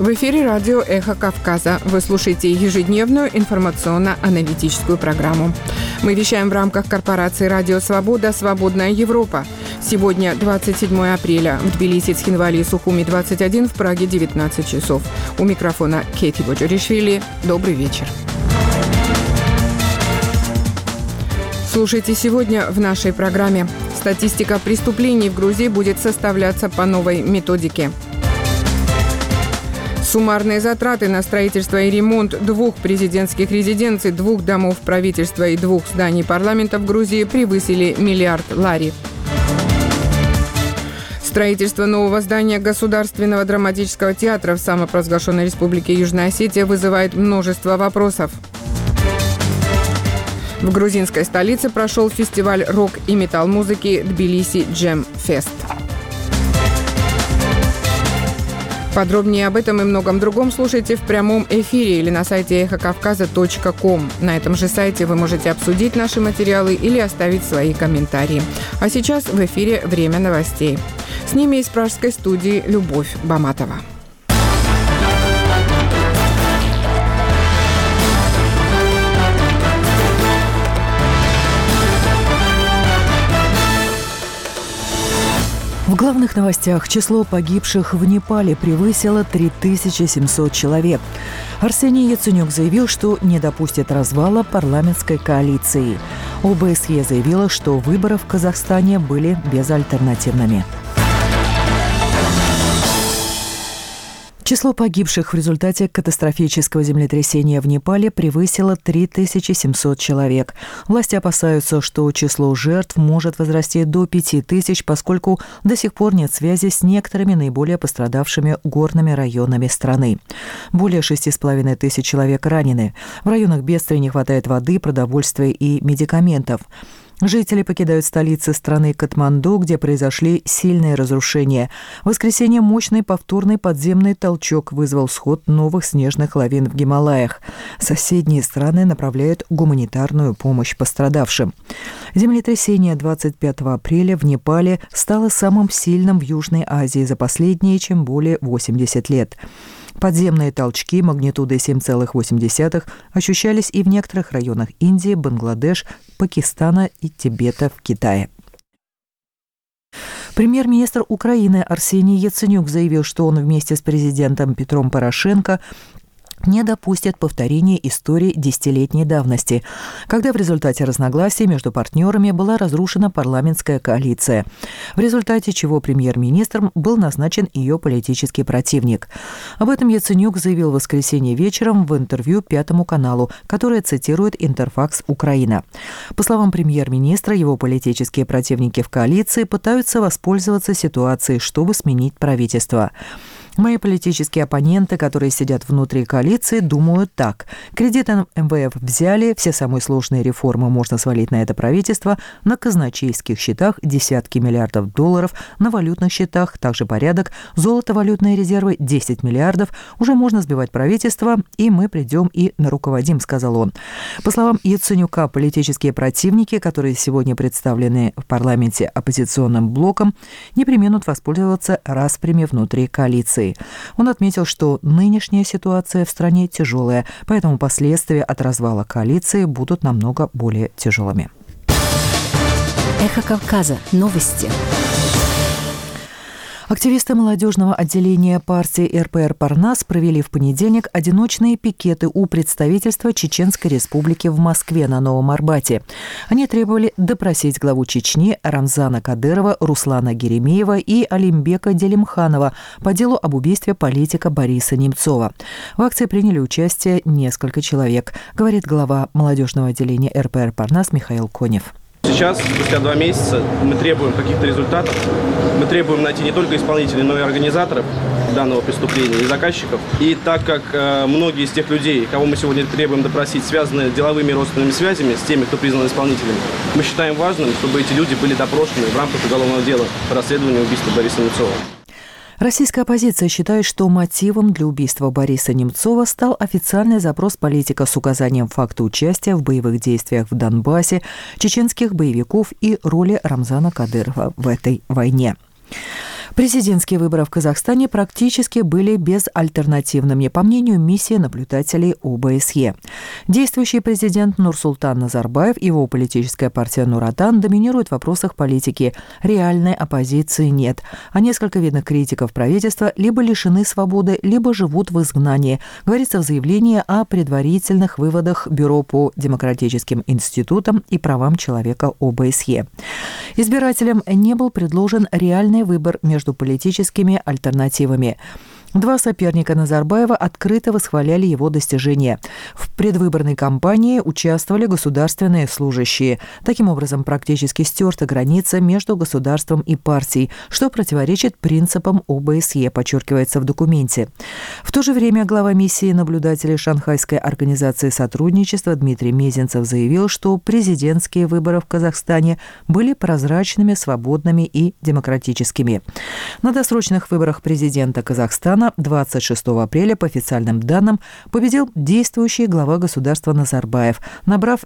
В эфире радио «Эхо Кавказа». Вы слушаете ежедневную информационно-аналитическую программу. Мы вещаем в рамках корпорации «Радио Свобода. Свободная Европа». Сегодня 27 апреля. В Тбилиси, Цхинвале и Сухуми 21, в Праге 19 часов. У микрофона Кейти Боджоришвили. Добрый вечер. Слушайте сегодня в нашей программе. Статистика преступлений в Грузии будет составляться по новой методике. Суммарные затраты на строительство и ремонт 2 президентских резиденций, 2 домов правительства и 2 зданий парламента в Грузии превысили $1 миллиард лари. Строительство нового здания Государственного драматического театра в самопровозглашенной республике Южная Осетия вызывает множество вопросов. В грузинской столице прошел фестиваль рок и металл-музыки Тбилиси Джем Фест. Подробнее об этом и многом другом слушайте в прямом эфире или на сайте эхокавказа.ком. На этом же сайте вы можете обсудить наши материалы или оставить свои комментарии. А сейчас в эфире «Время новостей». С ними из пражской студии Любовь Баматова. В главных новостях число погибших в Непале превысило 3700 человек. Арсений Яценюк заявил, что не допустит развала парламентской коалиции. ОБСЕ заявила, что выборы в Казахстане были безальтернативными. Число погибших в результате катастрофического землетрясения в Непале превысило 3700 человек. Власти опасаются, что число жертв может возрасти до 5000, поскольку до сих пор нет связи с некоторыми наиболее пострадавшими горными районами страны. Более 6500 человек ранены. В районах бедствия не хватает воды, продовольствия и медикаментов. Жители покидают столицы страны Катманду, где произошли сильные разрушения. В воскресенье мощный повторный подземный толчок вызвал сход новых снежных лавин в Гималаях. Соседние страны направляют гуманитарную помощь пострадавшим. Землетрясение 25 апреля в Непале стало самым сильным в Южной Азии за последние чем более 80 лет. Подземные толчки магнитудой 7,8 ощущались и в некоторых районах Индии, Бангладеш, Пакистана и Тибета в Китае. Премьер-министр Украины Арсений Яценюк заявил, что он вместе с президентом Петром Порошенко не допустят повторения истории десятилетней давности, когда в результате разногласий между партнерами была разрушена парламентская коалиция, в результате чего премьер-министром был назначен ее политический противник. Об этом Яценюк заявил в воскресенье вечером в интервью Пятому каналу, которое цитирует Интерфакс Украина. По словам премьер-министра, его политические противники в коалиции пытаются воспользоваться ситуацией, чтобы сменить правительство. Мои политические оппоненты, которые сидят внутри коалиции, думают так. Кредиты МВФ взяли, все самые сложные реформы можно свалить на это правительство, на казначейских счетах десятки миллиардов долларов, на валютных счетах также порядок, золото-валютные резервы 10 миллиардов, уже можно сбивать правительство, и мы придем и наруководим, сказал он. По словам Яценюка, политические противники, которые сегодня представлены в парламенте оппозиционным блоком, не преминут воспользоваться распрями внутри коалиции. Он отметил, что нынешняя ситуация в стране тяжелая, поэтому последствия от развала коалиции будут намного более тяжелыми. Эхо Кавказа. Новости. Активисты молодежного отделения партии РПР «Парнас» провели в понедельник одиночные пикеты у представительства Чеченской Республики в Москве на Новом Арбате. Они требовали допросить главу Чечни Рамзана Кадырова, Руслана Геремеева и Алимбека Делимханова по делу об убийстве политика Бориса Немцова. В акции приняли участие несколько человек, говорит глава молодежного отделения РПР «Парнас» Михаил Конев. Сейчас, спустя 2 месяца, мы требуем каких-то результатов. Мы требуем найти не только исполнителей, но и организаторов данного преступления и заказчиков. И так как многие из тех людей, кого мы сегодня требуем допросить, связаны деловыми и родственными связями с теми, кто признан исполнителями, мы считаем важным, чтобы эти люди были допрошены в рамках уголовного дела по расследованию убийства Бориса Немцова. Российская оппозиция считает, что мотивом для убийства Бориса Немцова стал официальный запрос политика с указанием факта участия в боевых действиях в Донбассе, чеченских боевиков и роли Рамзана Кадырова в этой войне. Президентские выборы в Казахстане практически были безальтернативными, по мнению миссии наблюдателей ОБСЕ. Действующий президент Нурсултан Назарбаев и его политическая партия Нур-Отан доминируют в вопросах политики. Реальной оппозиции нет. А несколько видных критиков правительства либо лишены свободы, либо живут в изгнании, говорится в заявлении о предварительных выводах Бюро по демократическим институтам и правам человека ОБСЕ. Избирателям не был предложен реальный выбор между политическими альтернативами. Два соперника Назарбаева открыто восхваляли его достижения. В предвыборной кампании участвовали государственные служащие. Таким образом, практически стерта граница между государством и партией, что противоречит принципам ОБСЕ, подчеркивается в документе. В то же время глава миссии наблюдателей Шанхайской организации сотрудничества Дмитрий Мезенцев заявил, что президентские выборы в Казахстане были прозрачными, свободными и демократическими. На досрочных выборах президента Казахстана 26 апреля, по официальным данным, победил действующий глава государства Назарбаев, набрав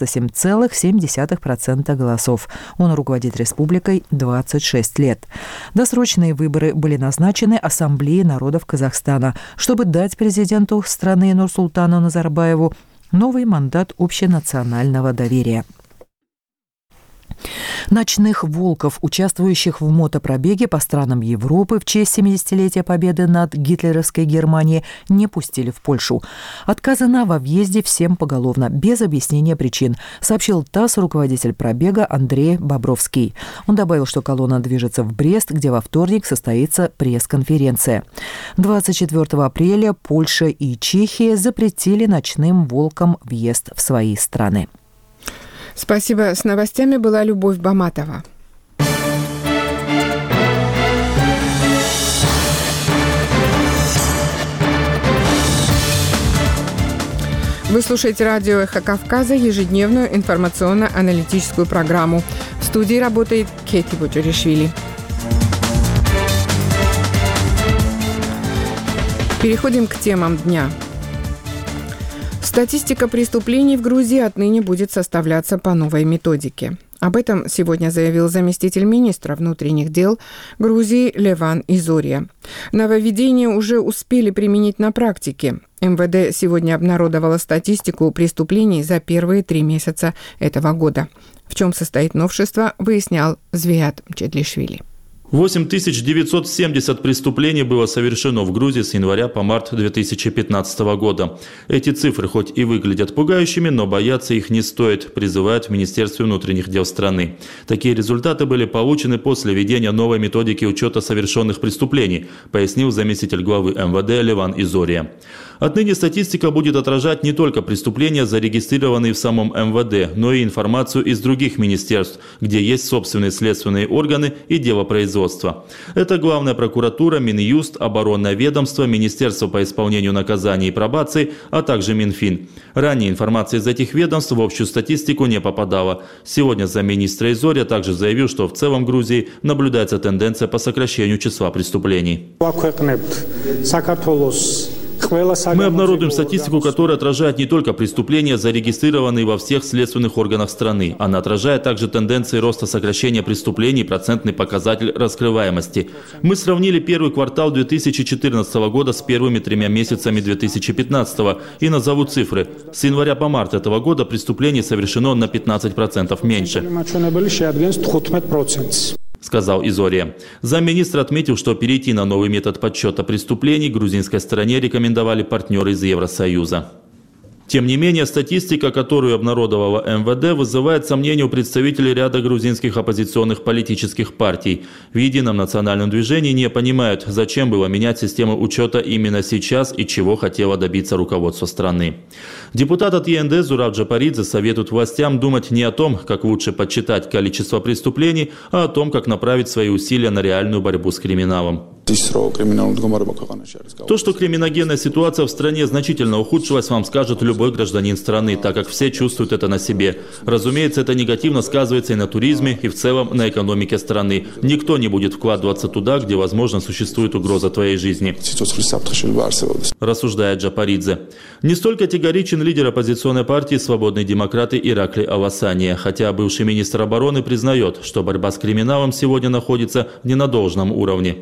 97,7% голосов. Он руководит республикой 26 лет. Досрочные выборы были назначены Ассамблеей народов Казахстана, чтобы дать президенту страны Нурсултану Назарбаеву новый мандат общенационального доверия. Ночных волков, участвующих в мотопробеге по странам Европы в честь 70-летия победы над гитлеровской Германией, не пустили в Польшу. Отказано во въезде всем поголовно, без объяснения причин, сообщил ТАСС руководитель пробега Андрей Бобровский. Он добавил, что колонна движется в Брест, где во вторник состоится пресс-конференция. 24 апреля Польша и Чехия запретили ночным волкам въезд в свои страны. Спасибо. С новостями была Любовь Баматова. Вы слушаете радио «Эхо Кавказа», ежедневную информационно-аналитическую программу. В студии работает Кетти Буджуришвили. Переходим к темам дня. Статистика преступлений в Грузии отныне будет составляться по новой методике. Об этом сегодня заявил заместитель министра внутренних дел Грузии Леван Изория. Нововведения уже успели применить на практике. МВД сегодня обнародовало статистику преступлений за первые 3 месяца этого года. В чем состоит новшество, выяснял Звият Чедлишвили. 8970 преступлений было совершено в Грузии с января по март 2015 года. Эти цифры хоть и выглядят пугающими, но бояться их не стоит, призывают в Министерстве внутренних дел страны. Такие результаты были получены после введения новой методики учета совершенных преступлений, пояснил заместитель главы МВД Леван Изория. Отныне статистика будет отражать не только преступления, зарегистрированные в самом МВД, но и информацию из других министерств, где есть собственные следственные органы и делопроизводство. Это Главная прокуратура, Минюст, Оборонное ведомство, Министерство по исполнению наказаний и пробации, а также Минфин. Ранее информация из этих ведомств в общую статистику не попадала. Сегодня замминистра Изория также заявил, что в целом в Грузии наблюдается тенденция по сокращению числа преступлений. Мы обнародуем статистику, которая отражает не только преступления, зарегистрированные во всех следственных органах страны. Она отражает также тенденции роста сокращения преступлений и процентный показатель раскрываемости. Мы сравнили первый квартал 2014 года с первыми 3 месяцами 2015 и назову цифры. С января по март этого года преступлений совершено на 15% меньше, сказал Изория. Замминистра отметил, что перейти на новый метод подсчета преступлений грузинской стороне рекомендовали партнеры из Евросоюза. Тем не менее, статистика, которую обнародовала МВД, вызывает сомнения у представителей ряда грузинских оппозиционных политических партий. В Едином национальном движении не понимают, зачем было менять систему учета именно сейчас и чего хотело добиться руководство страны. Депутат от ЕНД Зураб Джапаридзе советует властям думать не о том, как лучше подсчитать количество преступлений, а о том, как направить свои усилия на реальную борьбу с криминалом. То, что криминогенная ситуация в стране значительно ухудшилась, вам скажет любой гражданин страны, так как все чувствуют это на себе. Разумеется, это негативно сказывается и на туризме, и в целом на экономике страны. Никто не будет вкладываться туда, где, возможно, существует угроза твоей жизни, рассуждает Джапаридзе. Не столь категоричен Отмечен лидер оппозиционной партии «Свободные демократы» Иракли Авасания, хотя бывший министр обороны признает, что борьба с криминалом сегодня находится не на должном уровне.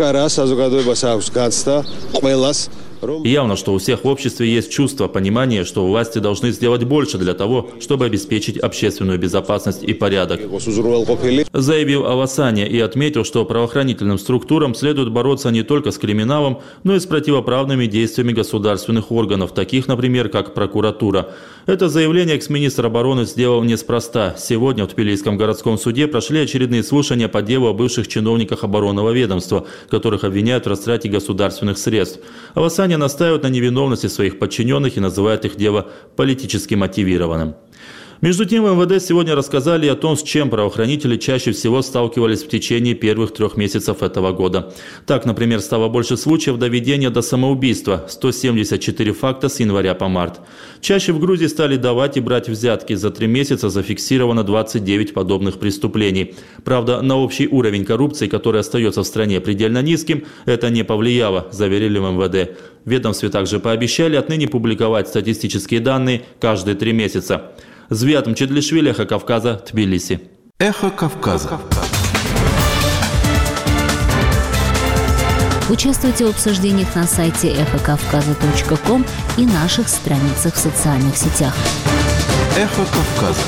Явно, что у всех в обществе есть чувство, понимание, что власти должны сделать больше для того, чтобы обеспечить общественную безопасность и порядок. Заявил Авасания и отметил, что правоохранительным структурам следует бороться не только с криминалом, но и с противоправными действиями государственных органов, таких, например, как прокуратура. Это заявление экс-министр обороны сделал неспроста. Сегодня в Тбилисском городском суде прошли очередные слушания по делу о бывших чиновниках оборонного ведомства, которых обвиняют в растрате государственных средств. Авасания настаивают на невиновности своих подчиненных и называют их дело политически мотивированным. Между тем, в МВД сегодня рассказали о том, с чем правоохранители чаще всего сталкивались в течение первых 3 месяцев этого года. Так, например, стало больше случаев доведения до самоубийства – 174 факта с января по март. Чаще в Грузии стали давать и брать взятки. За 3 месяца зафиксировано 29 подобных преступлений. Правда, на общий уровень коррупции, который остается в стране предельно низким, это не повлияло, заверили в МВД. В ведомстве также пообещали отныне публиковать статистические данные каждые 3 месяца. Звиат Мчедлишвили, Эхо Кавказа, Тбилиси. Эхо Кавказа. Участвуйте в обсуждениях на сайте эхокавказа.ком и наших страницах в социальных сетях. Эхо Кавказа.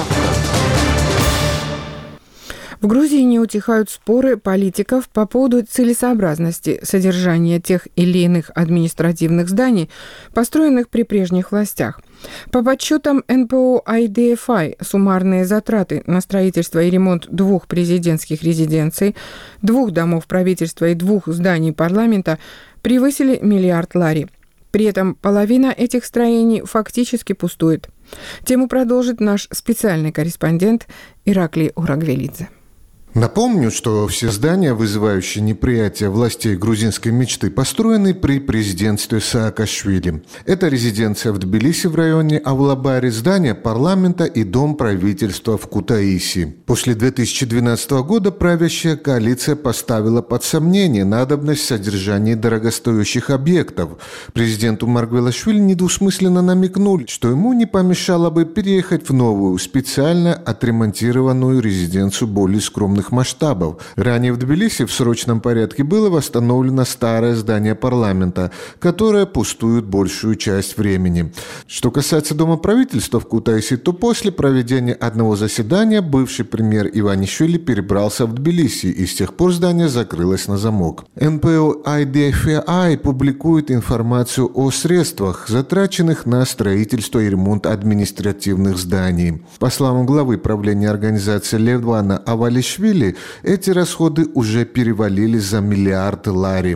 В Грузии не утихают споры политиков по поводу целесообразности содержания тех или иных административных зданий, построенных при прежних властях. По подсчетам НПО IDFI, суммарные затраты на строительство и ремонт 2 президентских резиденций, 2 домов правительства и 2 зданий парламента превысили $1 миллиард лари. При этом половина этих строений фактически пустует. Тему продолжит наш специальный корреспондент Ираклий Урагвелидзе. Напомню, что все здания, вызывающие неприятие властей грузинской мечты, построены при президентстве Саакашвили. Это резиденция в Тбилиси в районе Авлабари, здание парламента и дом правительства в Кутаиси. После 2012 года правящая коалиция поставила под сомнение надобность содержания дорогостоящих объектов. Президенту Маргвелашвили недвусмысленно намекнули, что ему не помешало бы переехать в новую, специально отремонтированную резиденцию более скромных масштабов. Ранее в Тбилиси в срочном порядке было восстановлено старое здание парламента, которое пустует большую часть времени. Что касается Дома правительства в Кутаиси, то после проведения одного заседания бывший премьер Иванишвили перебрался в Тбилиси, и с тех пор здание закрылось на замок. НПО IDFI публикует информацию о средствах, затраченных на строительство и ремонт административных зданий. По словам главы правления организации Левана Авалишвили, эти расходы уже перевалили за $1 миллиард лари.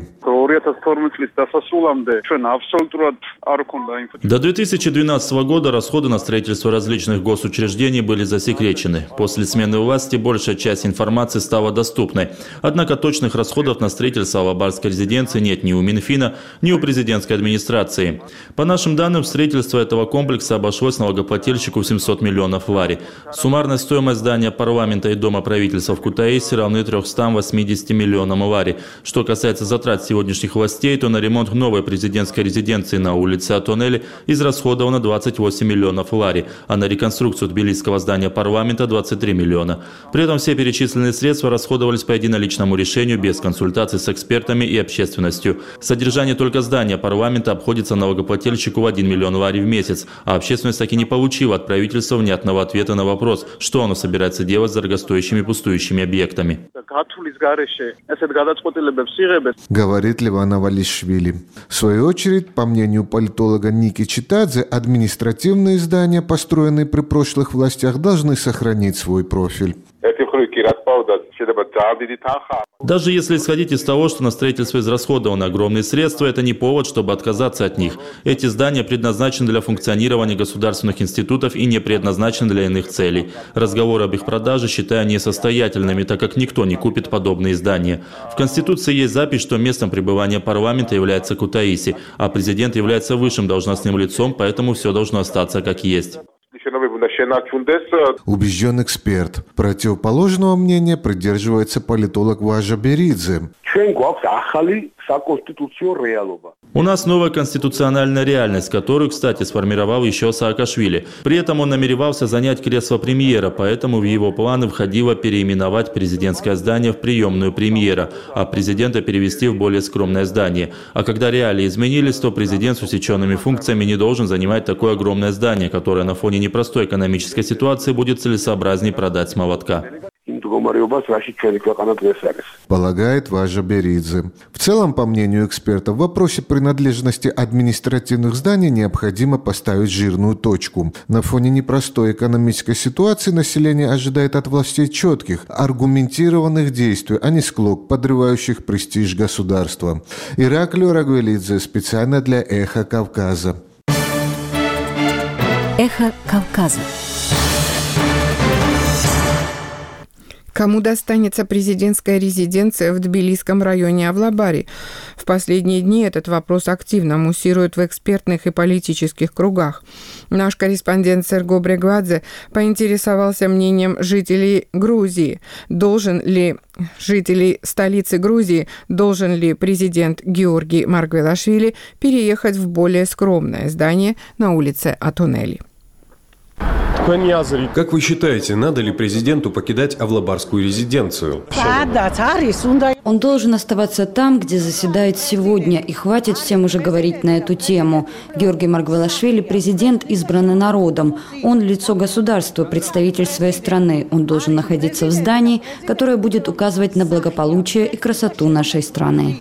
До 2012 года расходы на строительство различных госучреждений были засекречены. После смены власти большая часть информации стала доступной. Однако точных расходов на строительство Алабарской резиденции нет ни у Минфина, ни у президентской администрации. По нашим данным, строительство этого комплекса обошлось налогоплательщику в 700 миллионов лари. Суммарная стоимость здания парламента и дома правительства в Кутаиси равны 380 миллионам лари. Что касается затрат сегодняшних властей, то на ремонт новой президентской резиденции на улице Атонели израсходовано 28 миллионов лари, а на реконструкцию тбилисского здания парламента 23 миллиона. При этом все перечисленные средства расходовались по единоличному решению без консультаций с экспертами и общественностью. Содержание только здания парламента обходится налогоплательщику в 1 миллион лари в месяц, а общественность так и не получила от правительства внятного ответа на вопрос, что оно собирается делать с дорогостоящими пустующими объектами. Говорит Леван Авалишвили. В свою очередь, по мнению политолога Ники Читадзе, административные здания, построенные при прошлых властях, должны сохранить свой профиль. Даже если исходить из того, что на строительство израсходованы огромные средства, это не повод, чтобы отказаться от них. Эти здания предназначены для функционирования государственных институтов и не предназначены для иных целей. Разговоры об их продаже считаю несостоятельными, так как никто не купит подобные здания. В Конституции есть запись, что местом пребывания парламента является Кутаиси, а президент является высшим должностным лицом, поэтому все должно остаться как есть. Убежден эксперт. Противоположного мнения придерживается политолог Важа Беридзе. У нас новая конституциональная реальность, которую, кстати, сформировал еще Саакашвили. При этом он намеревался занять кресло премьера, поэтому в его планы входило переименовать президентское здание в приемную премьера, а президента перевести в более скромное здание. А когда реалии изменились, то президент с усеченными функциями не должен занимать такое огромное здание, которое на фоне непростой экономической ситуации будет целесообразнее продать с молотка. Полагает Важа Беридзе. В целом, по мнению экспертов, в вопросе принадлежности административных зданий необходимо поставить жирную точку. На фоне непростой экономической ситуации население ожидает от властей четких, аргументированных действий, а не склок, подрывающих престиж государства. Ираклио Рагвелидзе специально для «Эхо Кавказа». Эхо Кавказа. Кому достанется президентская резиденция в Тбилисском районе Авлабари? В последние дни этот вопрос активно муссирует в экспертных и политических кругах. Наш корреспондент Серго Брегвадзе поинтересовался мнением жителей Грузии. Жителей столицы Грузии, должен ли президент Георгий Маргвелашвили переехать в более скромное здание на улице Атонели? Как вы считаете, надо ли президенту покидать Авлабарскую резиденцию? Он должен оставаться там, где заседает сегодня, и хватит всем уже говорить на эту тему. Георгий Маргвелашвили – президент, избранный народом. Он – лицо государства, представитель своей страны. Он должен находиться в здании, которое будет указывать на благополучие и красоту нашей страны.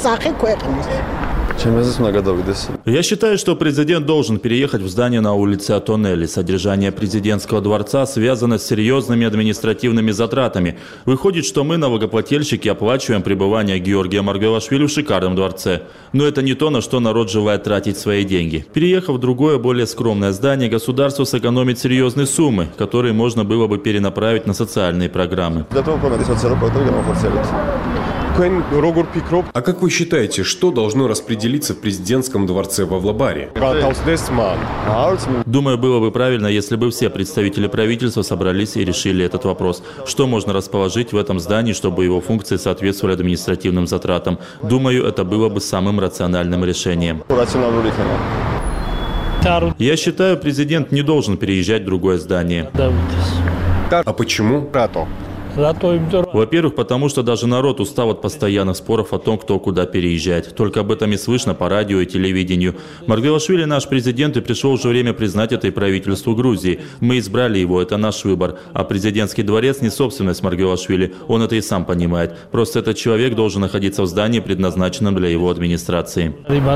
Я считаю, что президент должен переехать в здание на улице Атонели. Содержание президентского дворца связано с серьезными административными затратами. Выходит, что мы, налогоплательщики, оплачиваем пребывание Георгия Маргвелашвили в шикарном дворце. Но это не то, на что народ желает тратить свои деньги. Переехав в другое, более скромное здание, государство сэкономит серьезные суммы, которые можно было бы перенаправить на социальные программы. А как вы считаете, что должно распределиться в президентском дворце в Авлабаре? Думаю, было бы правильно, если бы все представители правительства собрались и решили этот вопрос. Что можно расположить в этом здании, чтобы его функции соответствовали административным затратам? Думаю, это было бы самым рациональным решением. Я считаю, президент не должен переезжать в другое здание. А почему? Во-первых, потому что даже народ устал от постоянных споров о том, кто куда переезжает. Только об этом и слышно по радио и телевидению. Маргвелашвили наш президент, и пришло уже время признать это и правительству Грузии. Мы избрали его, это наш выбор. А президентский дворец не собственность Маргвелашвили. Он это и сам понимает. Просто этот человек должен находиться в здании, предназначенном для его администрации.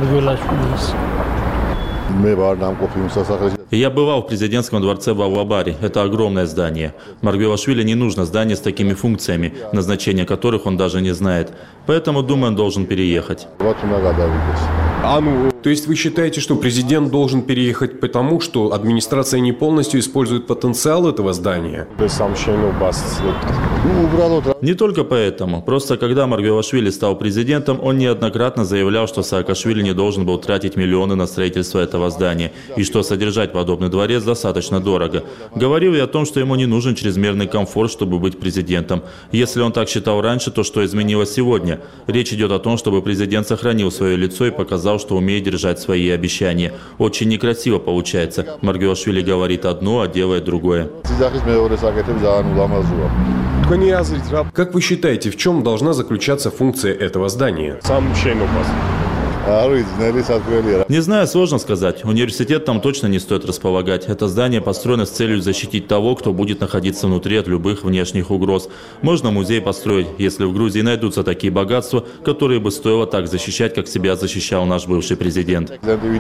Я бывал в президентском дворце в Авлабаре. Это огромное здание. Маргвелашвили не нужно здание с такими функциями, назначение которых он даже не знает. Поэтому, думаю, он должен переехать. То есть вы считаете, что президент должен переехать потому, что администрация не полностью использует потенциал этого здания? Не только поэтому. Просто когда Маргвелашвили стал президентом, он неоднократно заявлял, что Саакашвили не должен был тратить миллионы на строительство этого здания, и что содержать подобный дворец достаточно дорого. Говорил и о том, что ему не нужен чрезмерный комфорт, чтобы быть президентом. Если он так считал раньше, то что изменилось сегодня? Речь идет о том, чтобы президент сохранил свое лицо и показал, что умеет держать свои обещания. Очень некрасиво получается. Маргвелашвили говорит одно, а делает другое. Как вы считаете, в чем должна заключаться функция этого здания? Не знаю, сложно сказать. Университет там точно не стоит располагать. Это здание построено с целью защитить того, кто будет находиться внутри от любых внешних угроз. Можно музей построить, если в Грузии найдутся такие богатства, которые бы стоило так защищать, как себя защищал наш бывший президент.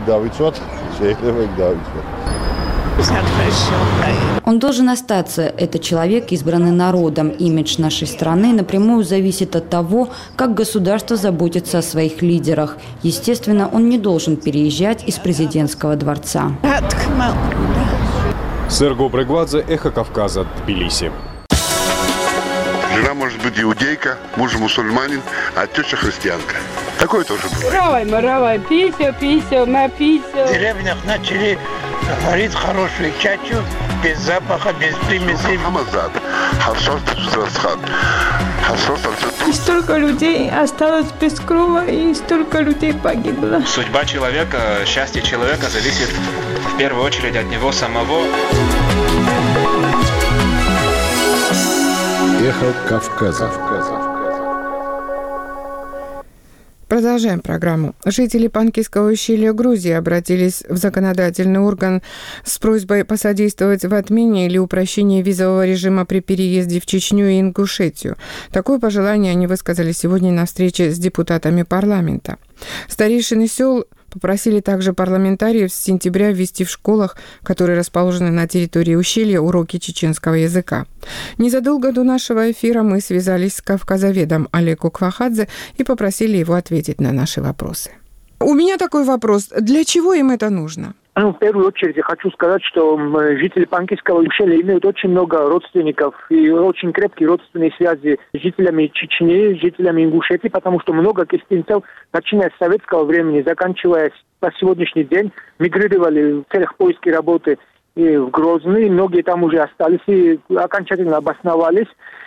Он должен остаться. Это человек, избранный народом. Имидж нашей страны напрямую зависит от того, как государство заботится о своих лидерах. Естественно, он не должен переезжать из президентского дворца. Серго Брегвадзе, Эхо Кавказа, Тбилиси. Жена может быть иудейка, муж мусульманин, а теща христианка. Такое тоже бывает. Равай, пися, напися. В деревнях начали говорить хорошую чачу, без запаха, без примесей. И столько людей осталось без крова, и столько людей погибло. Судьба человека, счастье человека зависит в первую очередь от него самого. Эхо Кавказа. Продолжаем программу. Жители Панкисского ущелья Грузии обратились в законодательный орган с просьбой посодействовать в отмене или упрощении визового режима при переезде в Чечню и Ингушетию. Такое пожелание они высказали сегодня на встрече с депутатами парламента. Старейшины сел попросили также парламентариев с сентября ввести в школах, которые расположены на территории ущелья, уроки чеченского языка. Незадолго до нашего эфира мы связались с кавказоведом Алеко Квахадзе и попросили его ответить на наши вопросы. У меня такой вопрос. Для чего им это нужно? В первую очередь я хочу сказать, что жители Панкисского ущелья имеют очень много родственников и очень крепкие родственные связи с жителями Чечни, с жителями Ингушетии, потому что много кистинцев, начиная с советского времени, заканчивая по сегодняшний день, мигрировали в целях поиска работы и в Грозный. Многие там уже остались и окончательно обосновались.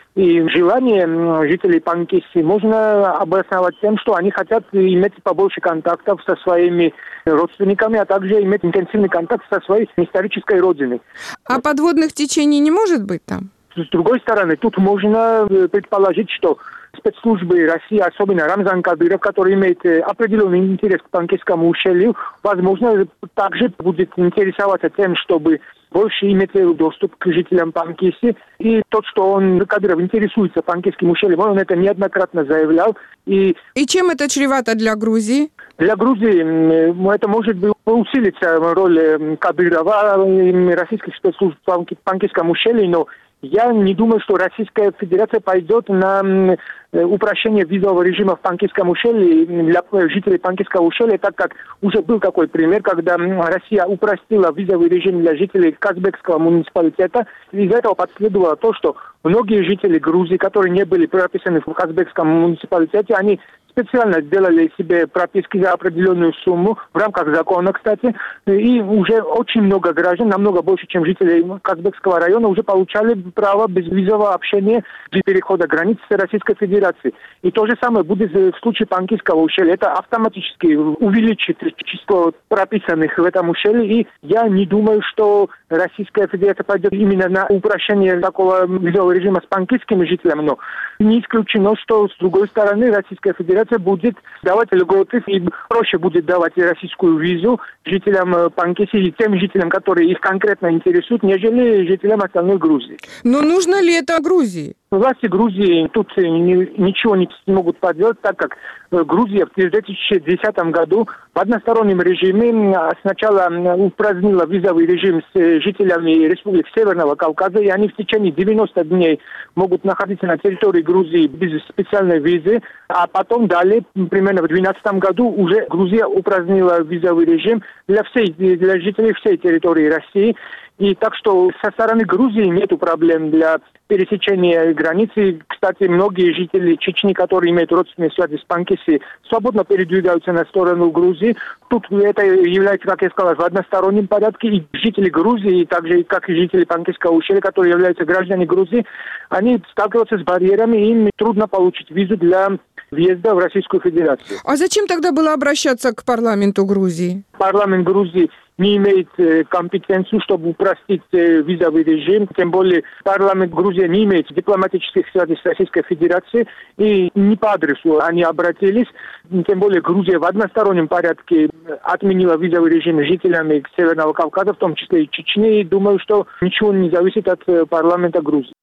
И желание жителей Панкисси можно обосновать тем, что они хотят иметь побольше контактов со своими родственниками, а также иметь интенсивный контакт со своей исторической родиной. А подводных течений не может быть там? С другой стороны, тут можно предположить, что спецслужбы России, особенно Рамзан Кадыров, который имеет определенный интерес к Панкисскому ущелью, возможно, также будет интересоваться тем, чтобы больше иметь доступ к жителям Панкисси. И тот, что Кадыров интересуется Панкисским ущельем, он это неоднократно заявлял. И чем это чревато для Грузии? Для Грузии это может усилиться роль Кадырова и российских спецслужб в Панкисском ущелье, но я не думаю, что Российская Федерация пойдет на упрощение визового режима в Панкисском ущелье для жителей Панкисского ущелья, так как уже был такой пример, когда Россия упростила визовый режим для жителей Казбекского муниципалитета. Из этого последовало то, что многие жители Грузии, которые не были прописаны в Казбекском муниципалитете, они специально сделали себе прописки за определенную сумму, в рамках закона, кстати, и уже очень много граждан, намного больше, чем жителей Казбекского района, уже получали право безвизового общения при переходе границ с Российской Федерацией. И то же самое будет в случае Панкисского ущелья. Это автоматически увеличит число прописанных в этом ущелье, и я не думаю, что Российская Федерация пойдет именно на упрощение такого визового режима с панкисскими жителями, но не исключено, что с другой стороны Российская Федерация будет давать льготы и проще будет давать российскую визу жителям Панкисси и тем жителям, которые их конкретно интересуют, нежели жителям остальной Грузии. Но нужно ли это Грузии? Власти Грузии тут ничего не могут поделать, так как Грузия в 2010 году в одностороннем режиме сначала упразднила визовый режим с жителями республик Северного Кавказа, и они в течение 90 дней могут находиться на территории Грузии без специальной визы, а потом далее, примерно в 2012 году, уже Грузия упразднила визовый режим для жителей всей территории России. И так что со стороны Грузии нет проблем для пересечения границы. Кстати, многие жители Чечни, которые имеют родственные связи с Панкисси, свободно передвигаются на сторону Грузии. Тут это является, как я сказал, в одностороннем порядке. И жители Грузии, так же как и жители Панкисского ущелья, которые являются гражданами Грузии, они сталкиваются с барьерами, и им трудно получить визу для въезда в Российскую Федерацию. А зачем тогда было обращаться к парламенту Грузии? Парламент Грузии не имеет компетенцию, чтобы упростить визовый режим. Тем более парламент Грузии не имеет дипломатических связей с Российской Федерацией. И не по адресу они обратились. Тем более Грузия в одностороннем порядке отменила визовый режим жителями Северного Кавказа, в том числе и Чечни. И думаю, что ничего не зависит от парламента Грузии.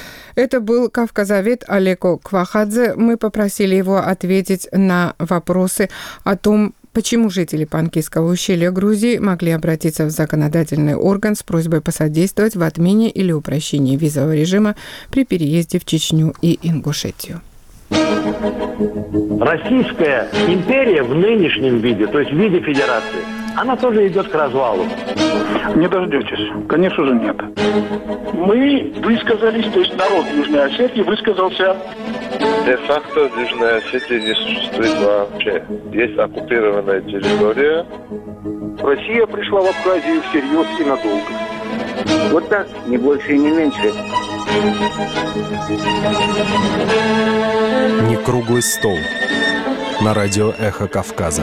Это был кавказовед Алеко Квахадзе. Мы попросили его ответить на вопросы о том, почему жители Панкисского ущелья Грузии могли обратиться в законодательный орган с просьбой посодействовать в отмене или упрощении визового режима при переезде в Чечню и Ингушетию. Российская империя в нынешнем виде, то есть в виде федерации, она тоже идет к развалу. Не дождетесь. Конечно же, нет. Мы высказались, то есть народ Южной Осетии высказался. Де-факто в Южной Осетии не существует вообще. Есть оккупированная территория. Россия пришла в Абхазию всерьез и надолго. Вот так, не больше и не меньше. Не круглый стол. На радио «Эхо Кавказа».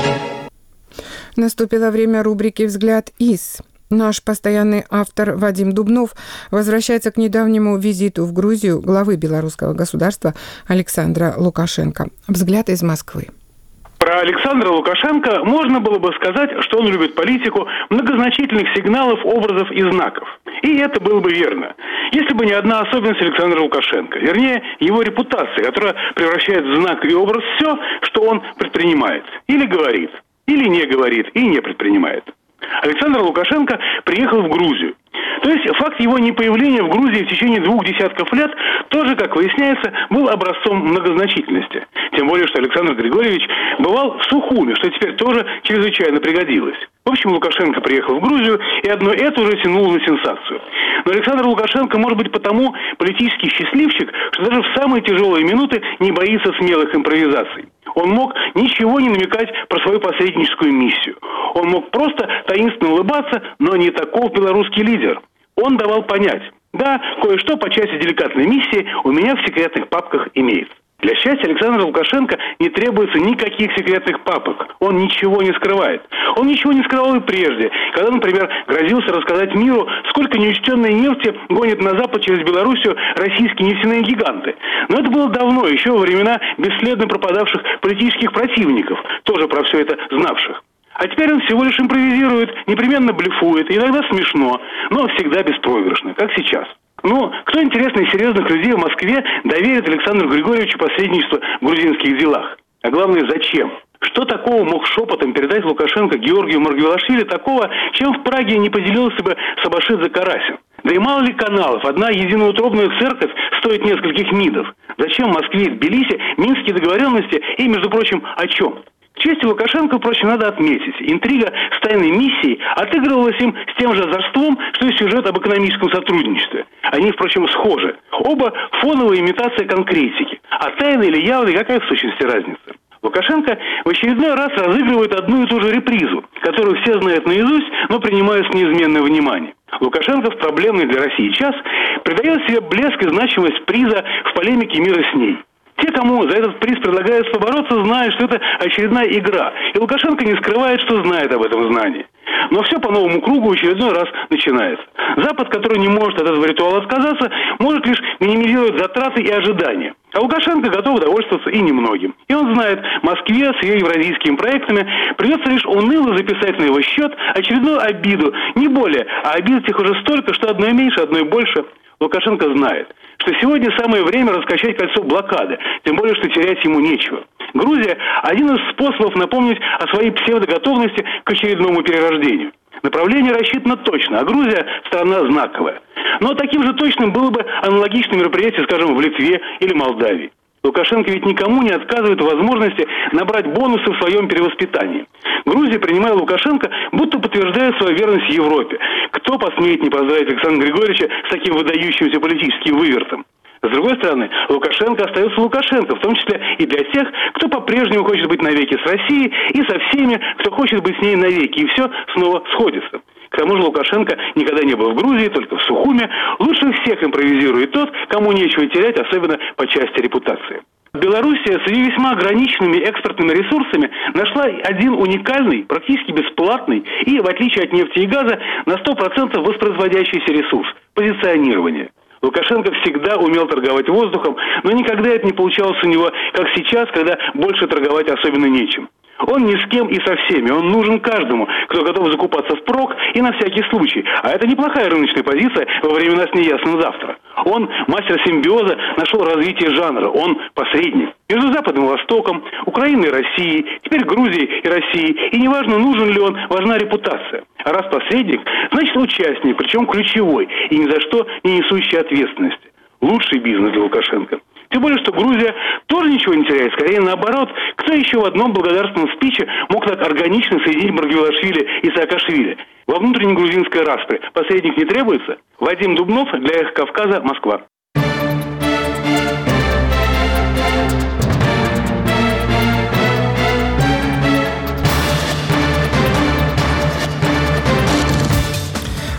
Наступило время рубрики «Взгляд из». Наш постоянный автор Вадим Дубнов возвращается к недавнему визиту в Грузию главы белорусского государства Александра Лукашенко. Взгляд из Москвы. Про Александра Лукашенко можно было бы сказать, что он любит политику многозначительных сигналов, образов и знаков. И это было бы верно, если бы не одна особенность Александра Лукашенко. Вернее, его репутация, которая превращает в знак и образ все, что он предпринимает. Или говорит, или не говорит, и не предпринимает. Александр Лукашенко приехал в Грузию. То есть факт его непоявления в Грузии в течение 2 десятков лет тоже, как выясняется, был образцом многозначительности. Тем более, что Александр Григорьевич бывал в Сухуми, что теперь тоже чрезвычайно пригодилось. В общем, Лукашенко приехал в Грузию, и одно это уже тянуло на сенсацию. Но Александр Лукашенко может быть потому политический счастливчик, что даже в самые тяжелые минуты не боится смелых импровизаций. Он мог ничего не намекать про свою посредническую миссию. Он мог просто таинственно улыбаться, но не таков белорусский лидер. Он давал понять: да, кое-что по части деликатной миссии у меня в секретных папках имеется. Для счастья Александра Лукашенко не требуется никаких секретных папок. Он ничего не скрывает. Он ничего не скрывал и прежде, когда, например, грозился рассказать миру, сколько неучтенной нефти гонят на Запад через Белоруссию российские нефтяные гиганты. Но это было давно, еще во времена бесследно пропадавших политических противников, тоже про все это знавших. А теперь он всего лишь импровизирует, непременно блефует, иногда смешно, но всегда беспроигрышно, как сейчас. Ну, кто интересный и серьезных людей в Москве доверит Александру Григорьевичу посредничество в грузинских делах? А главное, зачем? Что такого мог шепотом передать Лукашенко Георгию Маргвелашвили такого, чем в Праге не поделился бы Сабашидзе Карасин? Да и мало ли каналов, одна единоутробная церковь стоит нескольких МИДов. Зачем Москве и Тбилиси минские договоренности и, между прочим, о чем? К чести Лукашенко, впрочем, надо отметить, интрига с тайной миссией отыгрывалась им с тем же озорством, что и сюжет об экономическом сотрудничестве. Они, впрочем, схожи. Оба фоновая имитация конкретики. А тайна или явная, какая в сущности разница? Лукашенко в очередной раз разыгрывает одну и ту же репризу, которую все знают наизусть, но принимают с неизменным вниманием. Лукашенко в проблемный для России час придает себе блеск и значимость приза в полемике мира с ней. Те, кому за этот приз предлагается побороться, знают, что это очередная игра. И Лукашенко не скрывает, что знает об этом знании. Но все по новому кругу в очередной раз начинается. Запад, который не может от этого ритуала отказаться, может лишь минимизировать затраты и ожидания. А Лукашенко готов довольствоваться и немногим. И он знает, Москве с ее евразийскими проектами придется лишь уныло записать на его счет очередную обиду. Не более, а обид их уже столько, что одной меньше, одной больше. Лукашенко знает, что сегодня самое время раскачать кольцо блокады, тем более, что терять ему нечего. Грузия – один из способов напомнить о своей псевдоготовности к очередному перерождению. Направление рассчитано точно, а Грузия – страна знаковая. Но таким же точным было бы аналогичное мероприятие, скажем, в Литве или Молдавии. Лукашенко ведь никому не отказывает в возможности набрать бонусы в своем перевоспитании. Грузия, принимая Лукашенко, будто подтверждает свою верность Европе. Кто посмеет не поздравить Александра Григорьевича с таким выдающимся политическим вывертом? С другой стороны, Лукашенко остается Лукашенко, в том числе и для тех, кто по-прежнему хочет быть навеки с Россией, и со всеми, кто хочет быть с ней навеки, и все снова сходится. К тому же Лукашенко никогда не был в Грузии, только в Сухуме. Лучше всех импровизирует тот, кому нечего терять, особенно по части репутации. Белоруссия с ее весьма ограниченными экспортными ресурсами нашла один уникальный, практически бесплатный и, в отличие от нефти и газа, на 100% воспроизводящийся ресурс – позиционирование. Лукашенко всегда умел торговать воздухом, но никогда это не получалось у него, как сейчас, когда больше торговать особенно нечем. Он ни с кем и со всеми, он нужен каждому, кто готов закупаться впрок и на всякий случай. А это неплохая рыночная позиция во времена с неясным завтра. Он, мастер симбиоза, нашел развитие жанра, он посредник. Между Западом и Востоком, Украиной и Россией, теперь Грузией и Россией. И неважно, нужен ли он, важна репутация. А раз посредник, значит участник, причем ключевой, и ни за что не несущий ответственности. Лучший бизнес для Лукашенко. Тем более, что Грузия тоже ничего не теряет, скорее наоборот. Кто еще в одном благодарственном спиче мог так органично соединить Маргвелашвили и Саакашвили? Во внутренней грузинской распре посредник не требуется? Вадим Дубнов для «Эхо Кавказа», Москва.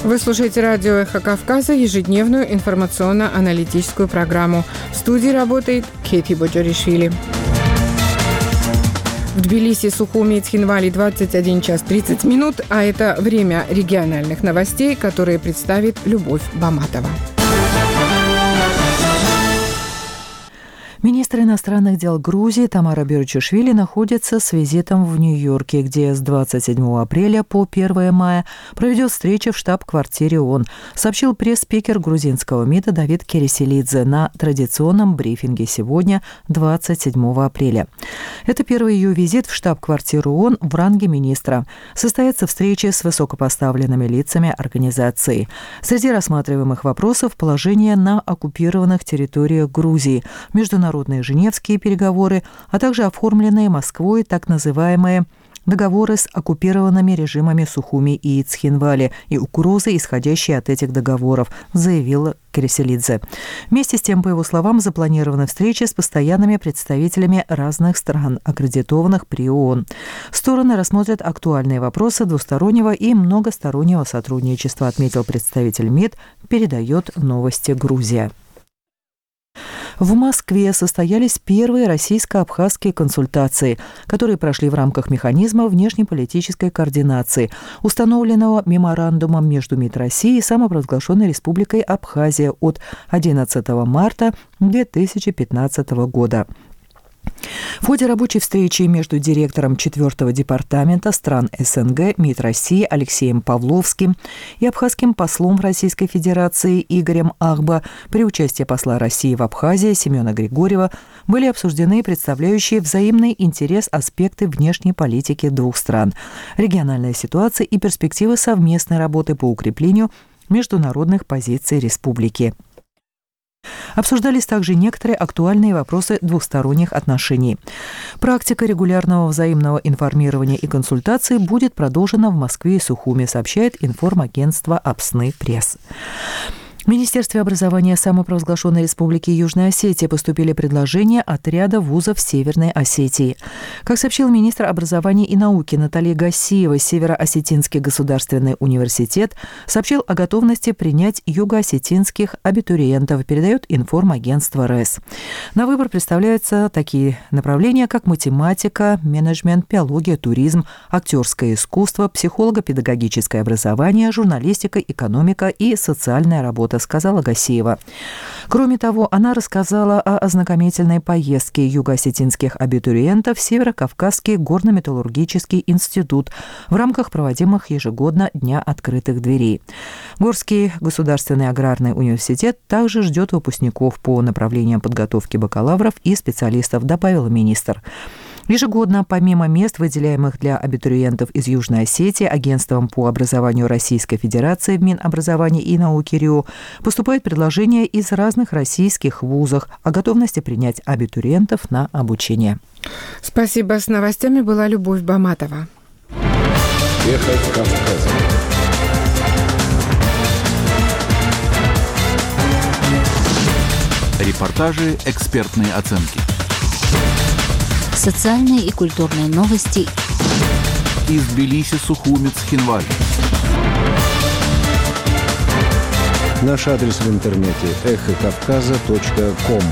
Вы слушаете радио «Эхо Кавказа», ежедневную информационно-аналитическую программу. В студии работает Кэти Боджоришвили. В Тбилиси, Сухуми и Цхинвали 21 час 30 минут, а это время региональных новостей, которые представит Любовь Баматова. Министр иностранных дел Грузии Тамара Берчишвили находится с визитом в Нью-Йорке, где с 27 апреля по 1 мая проведет встречу в штаб-квартире ООН, сообщил пресс-спикер грузинского МИДа Давид Кереселидзе на традиционном брифинге сегодня, 27 апреля. Это первый ее визит в штаб-квартиру ООН в ранге министра. Состоятся встречи с высокопоставленными лицами организации. Среди рассматриваемых вопросов положение на оккупированных территориях Грузии, международные женевские переговоры, а также оформленные Москвой так называемые договоры с оккупированными режимами Сухуми и Цхинвали и угрозы, исходящие от этих договоров, заявил Кереселидзе. Вместе с тем, по его словам, запланированы встречи с постоянными представителями разных стран, аккредитованных при ООН. Стороны рассмотрят актуальные вопросы двустороннего и многостороннего сотрудничества, отметил представитель МИД, передает новости Грузия. В Москве состоялись первые российско-абхазские консультации, которые прошли в рамках механизма внешнеполитической координации, установленного меморандумом между МИД России и самопровозглашенной Республикой Абхазия от 11 марта 2015 года. В ходе рабочей встречи между директором 4-го департамента стран СНГ МИД России Алексеем Павловским и абхазским послом в Российской Федерации Игорем Ахба при участии посла России в Абхазии Семена Григорьева были обсуждены представляющие взаимный интерес аспекты внешней политики двух стран, региональная ситуация и перспективы совместной работы по укреплению международных позиций республики. Обсуждались также некоторые актуальные вопросы двухсторонних отношений. Практика регулярного взаимного информирования и консультаций будет продолжена в Москве и Сухуми, сообщает информагентство «Апсны Пресс». В Министерстве образования самопровозглашенной Республики Южная Осетия поступили предложения от ряда вузов Северной Осетии. Как сообщил министр образования и науки Наталья Гасиева, Северо-Осетинский государственный университет сообщил о готовности принять юго-осетинских абитуриентов, передает информагентство РЭС. На выбор представляются такие направления, как математика, менеджмент, биология, туризм, актерское искусство, психолого-педагогическое образование, журналистика, экономика и социальная работа, сказала Гасиева. Кроме того, она рассказала о ознакомительной поездке юго-осетинских абитуриентов в Северо-Кавказский горно-металлургический институт в рамках проводимых ежегодно Дня открытых дверей. Горский государственный аграрный университет также ждет выпускников по направлениям подготовки бакалавров и специалистов, добавил министр. Ежегодно, помимо мест, выделяемых для абитуриентов из Южной Осетии, Агентством по образованию Российской Федерации в Минобразования и науки РИО поступают предложения из разных российских вузов о готовности принять абитуриентов на обучение. Спасибо. С новостями была Любовь Баматова. Эхо Кавказа. Репортажи, экспертные оценки. Социальные и культурные новости из Тбилиси, Сухуми, Цхинвали. Наш адрес в интернете эхокавказа.ком.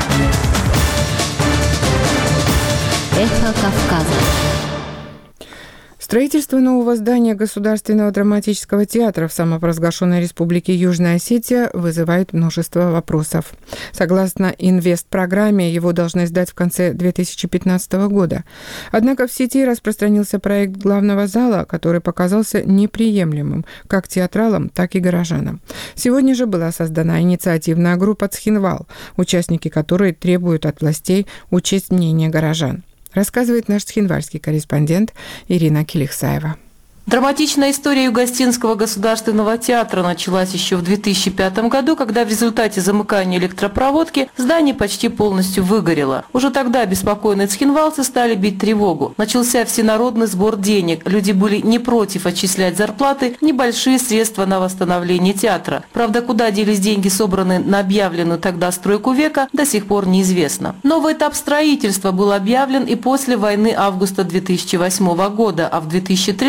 Эхо Кавказа. Строительство нового здания Государственного драматического театра в самопровозглашенной Республике Южная Осетия вызывает множество вопросов. Согласно инвестпрограмме, его должны сдать в конце 2015 года. Однако в сети распространился проект главного зала, который показался неприемлемым как театралам, так и горожанам. Сегодня же была создана инициативная группа «Цхинвал», участники которой требуют от властей учесть мнение горожан. Рассказывает наш цхинвальский корреспондент Ирина Килихсаева. Драматичная история Юго-Осетинского государственного театра началась еще в 2005 году, когда в результате замыкания электропроводки здание почти полностью выгорело. Уже тогда беспокойные цхинвалцы стали бить тревогу. Начался всенародный сбор денег. Люди были не против отчислять зарплаты, небольшие средства на восстановление театра. Правда, куда делись деньги, собранные на объявленную тогда стройку века, до сих пор неизвестно. Новый этап строительства был объявлен и после войны августа 2008 года, а в 2013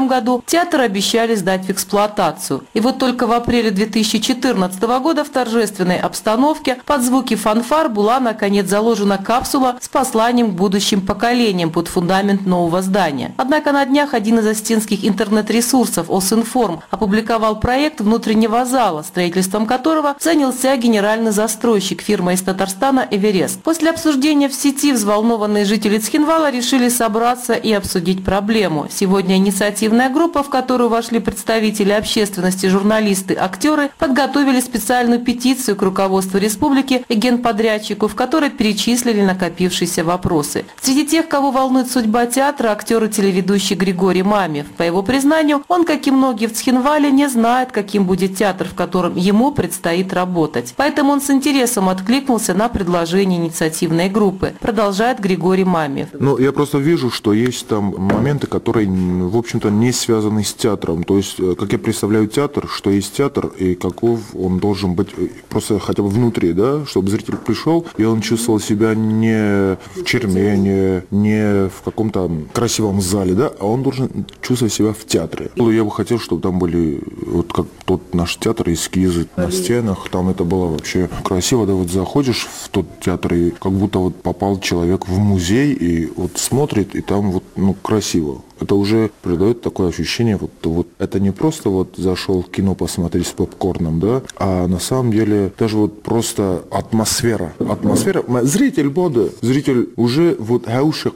году театр обещали сдать в эксплуатацию. И вот только в апреле 2014 года в торжественной обстановке под звуки фанфар была наконец заложена капсула с посланием к будущим поколениям под фундамент нового здания. Однако на днях один из остинских интернет-ресурсов «Осинформ» опубликовал проект внутреннего зала, строительством которого занялся генеральный застройщик фирмы из Татарстана «Эверест». После обсуждения в сети взволнованные жители Цхинвала решили собраться и обсудить проблему. Сегодня инициативная группа, в которую вошли представители общественности, журналисты, актеры, подготовили специальную петицию к руководству республики и генподрядчику, в которой перечислили накопившиеся вопросы. Среди тех, кого волнует судьба театра, актер и телеведущий Григорий Мамев. По его признанию, он, как и многие в Цхинвале, не знает, каким будет театр, в котором ему предстоит работать. Поэтому он с интересом откликнулся на предложение инициативной группы. Продолжает Григорий Мамев. Я просто вижу, что есть там моменты, которые, в общем-то, не связаны с театром. То есть, как я представляю театр, что есть театр и каков он должен быть просто хотя бы внутри, да, чтобы зритель пришел, и он чувствовал себя не в черме, не в каком-то красивом зале, да, а он должен чувствовать себя в театре. Я бы хотел, чтобы там были, вот как тот наш театр, эскизы на стенах, там это было вообще красиво, да, вот заходишь в тот театр и как будто вот попал человек в музей и вот смотрит, и там вот, красиво. Это уже придает такое ощущение, вот это не просто вот зашел в кино посмотреть с попкорном, да, а на самом деле даже вот просто атмосфера. Зритель уже вот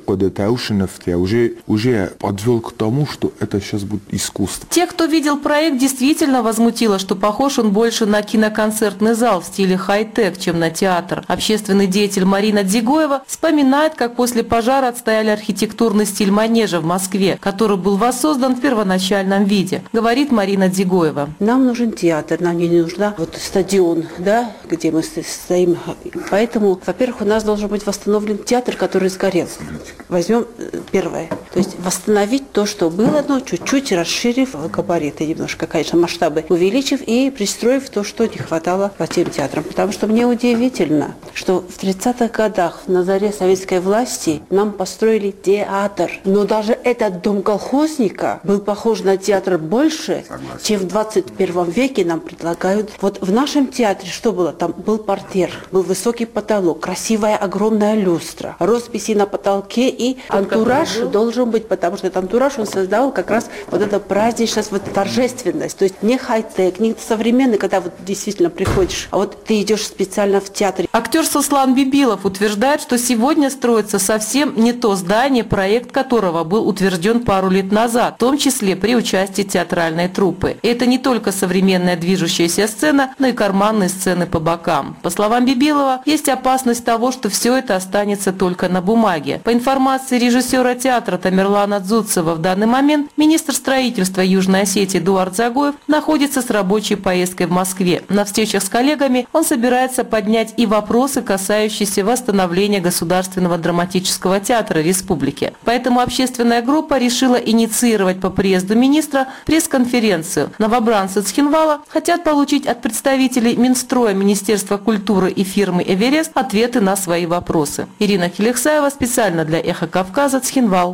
уже подвел к тому, что это сейчас будет искусство. Те, кто видел проект, действительно возмутило, что похож он больше на киноконцертный зал в стиле хай-тек, чем на театр. Общественный деятель Марина Дзигоева вспоминает, как после пожара отстояли архитектурный стиль манежа в Москве, который был воссоздан в первоначальном виде, говорит Марина Дзигоева. Нам нужен театр, нам не нужна стадион, да, где мы стоим. Поэтому, во-первых, у нас должен быть восстановлен театр, который сгорел. Возьмем первое. То есть восстановить то, что было, но чуть-чуть расширив габариты немножко, конечно, масштабы, увеличив и пристроив то, что не хватало по тем театрам. Потому что мне удивительно, что в 30-х годах на заре советской власти нам построили театр. Но даже этот дом колхозника был похож на театр больше, чем в 21 веке нам предлагают. Вот в нашем театре что было? Там был портьер, был высокий потолок, красивая огромная люстра, росписи на потолке, и антураж должен быть, потому что этот антураж он создавал как раз вот эту праздничность, вот торжественность. То есть не хай-тек, не современный, когда вот действительно приходишь, а вот ты идешь специально в театр. Актер Суслан Бибилов утверждает, что сегодня строится совсем не то здание, проект которого был утвержден пару лет назад, в том числе при участии театральной труппы. И это не только современная движущаяся сцена, но и карманные сцены по бокам. По словам Бибилова, есть опасность того, что все это останется только на бумаге. По информации режиссера театра Тамерлана Дзуцева, в данный момент министр строительства Южной Осетии Эдуард Загоев находится с рабочей поездкой в Москве. На встречах с коллегами он собирается поднять и вопросы, касающиеся восстановления Государственного драматического театра республики. Поэтому общественная группа решила инициировать по приезду министра пресс-конференцию. Новобранцы Цхинвала хотят получить от представителей Минстроя, Министерства культуры и фирмы «Эверест» ответы на свои вопросы. Ирина Келексаева специально для «Эхо Кавказа», Цхинвал.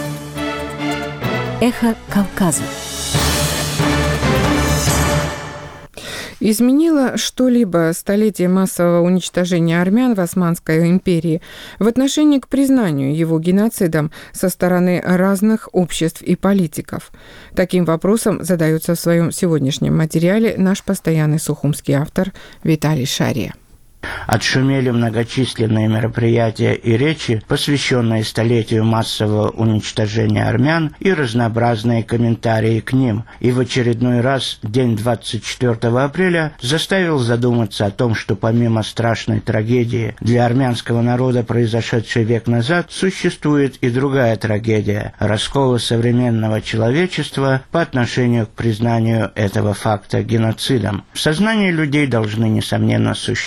«Эхо Кавказа». Изменило что-либо столетие массового уничтожения армян в Османской империи в отношении к признанию его геноцидом со стороны разных обществ и политиков? Таким вопросом задается в своем сегодняшнем материале наш постоянный сухумский автор Виталий Шария. Отшумели многочисленные мероприятия и речи, посвященные столетию массового уничтожения армян, и разнообразные комментарии к ним. И в очередной раз день 24 апреля заставил задуматься о том, что помимо страшной трагедии для армянского народа, произошедшей век назад, существует и другая трагедия – раскола современного человечества по отношению к признанию этого факта геноцидом. В сознании людей должны, несомненно, существовать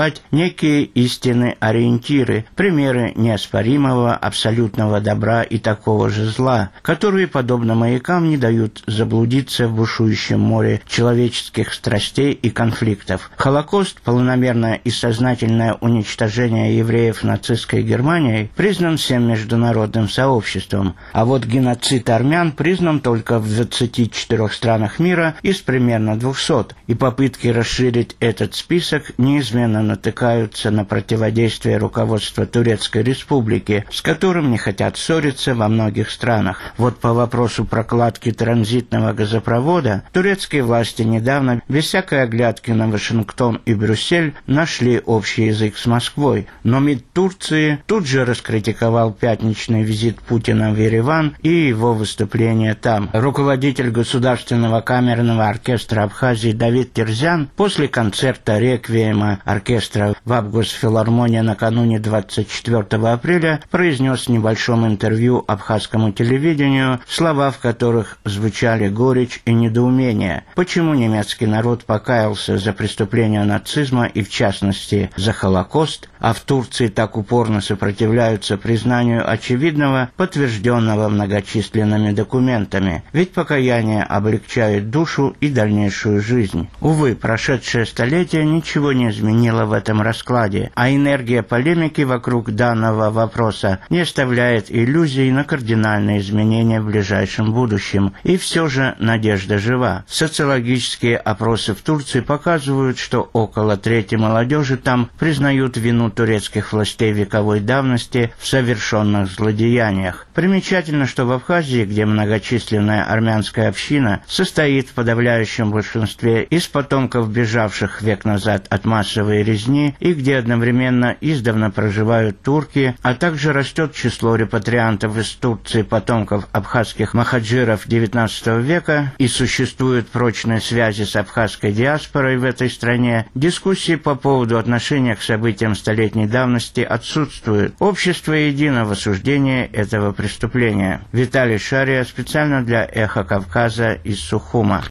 сформировать некие истинные ориентиры, примеры неоспоримого абсолютного добра и такого же зла, которые, подобно маякам, не дают заблудиться в бушующем море человеческих страстей и конфликтов. Холокост, планомерное и сознательное уничтожение евреев нацистской Германией, признан всем международным сообществом, а вот геноцид армян признан только в 24 странах мира из примерно 200, и попытки расширить этот список неизменно натыкаются на противодействие руководства Турецкой Республики, с которым не хотят ссориться во многих странах. Вот по вопросу прокладки транзитного газопровода турецкие власти недавно, без всякой оглядки на Вашингтон и Брюссель, нашли общий язык с Москвой. Но МИД Турции тут же раскритиковал пятничный визит Путина в Ереван и его выступление там. Руководитель Государственного камерного оркестра Абхазии Давид Терзян после концерта реквиема оркестра в Абгосфилармонии накануне 24 апреля произнес в небольшом интервью абхазскому телевидению слова, в которых звучали горечь и недоумение. Почему немецкий народ покаялся за преступления нацизма и, в частности, за Холокост, а в Турции так упорно сопротивляются признанию очевидного, подтвержденного многочисленными документами? Ведь покаяние облегчает душу и дальнейшую жизнь. Увы, прошедшее столетие ничего не изменило в этом раскладе, а энергия полемики вокруг данного вопроса не оставляет иллюзий на кардинальные изменения в ближайшем будущем. И все же надежда жива. Социологические опросы в Турции показывают, что около трети молодежи там признают вину турецких властей вековой давности в совершенных злодеяниях. Примечательно, что в Абхазии, где многочисленная армянская община состоит в подавляющем большинстве из потомков бежавших век назад от массовой резни и где одновременно издавна проживают турки, а также растет число репатриантов из Турции потомков абхазских махаджиров XIX века и существуют прочные связи с абхазской диаспорой в этой стране, дискуссии по поводу отношения к событиям столетней давности отсутствуют. Общество едино в осуждении этого преступления. Виталий Шария специально для «Эхо Кавказа» из Сухума.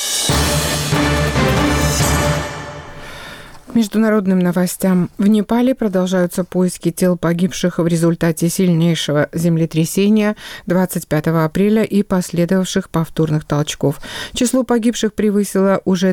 Международным новостям. В Непале продолжаются поиски тел погибших в результате сильнейшего землетрясения 25 апреля и последовавших повторных толчков. Число погибших превысило уже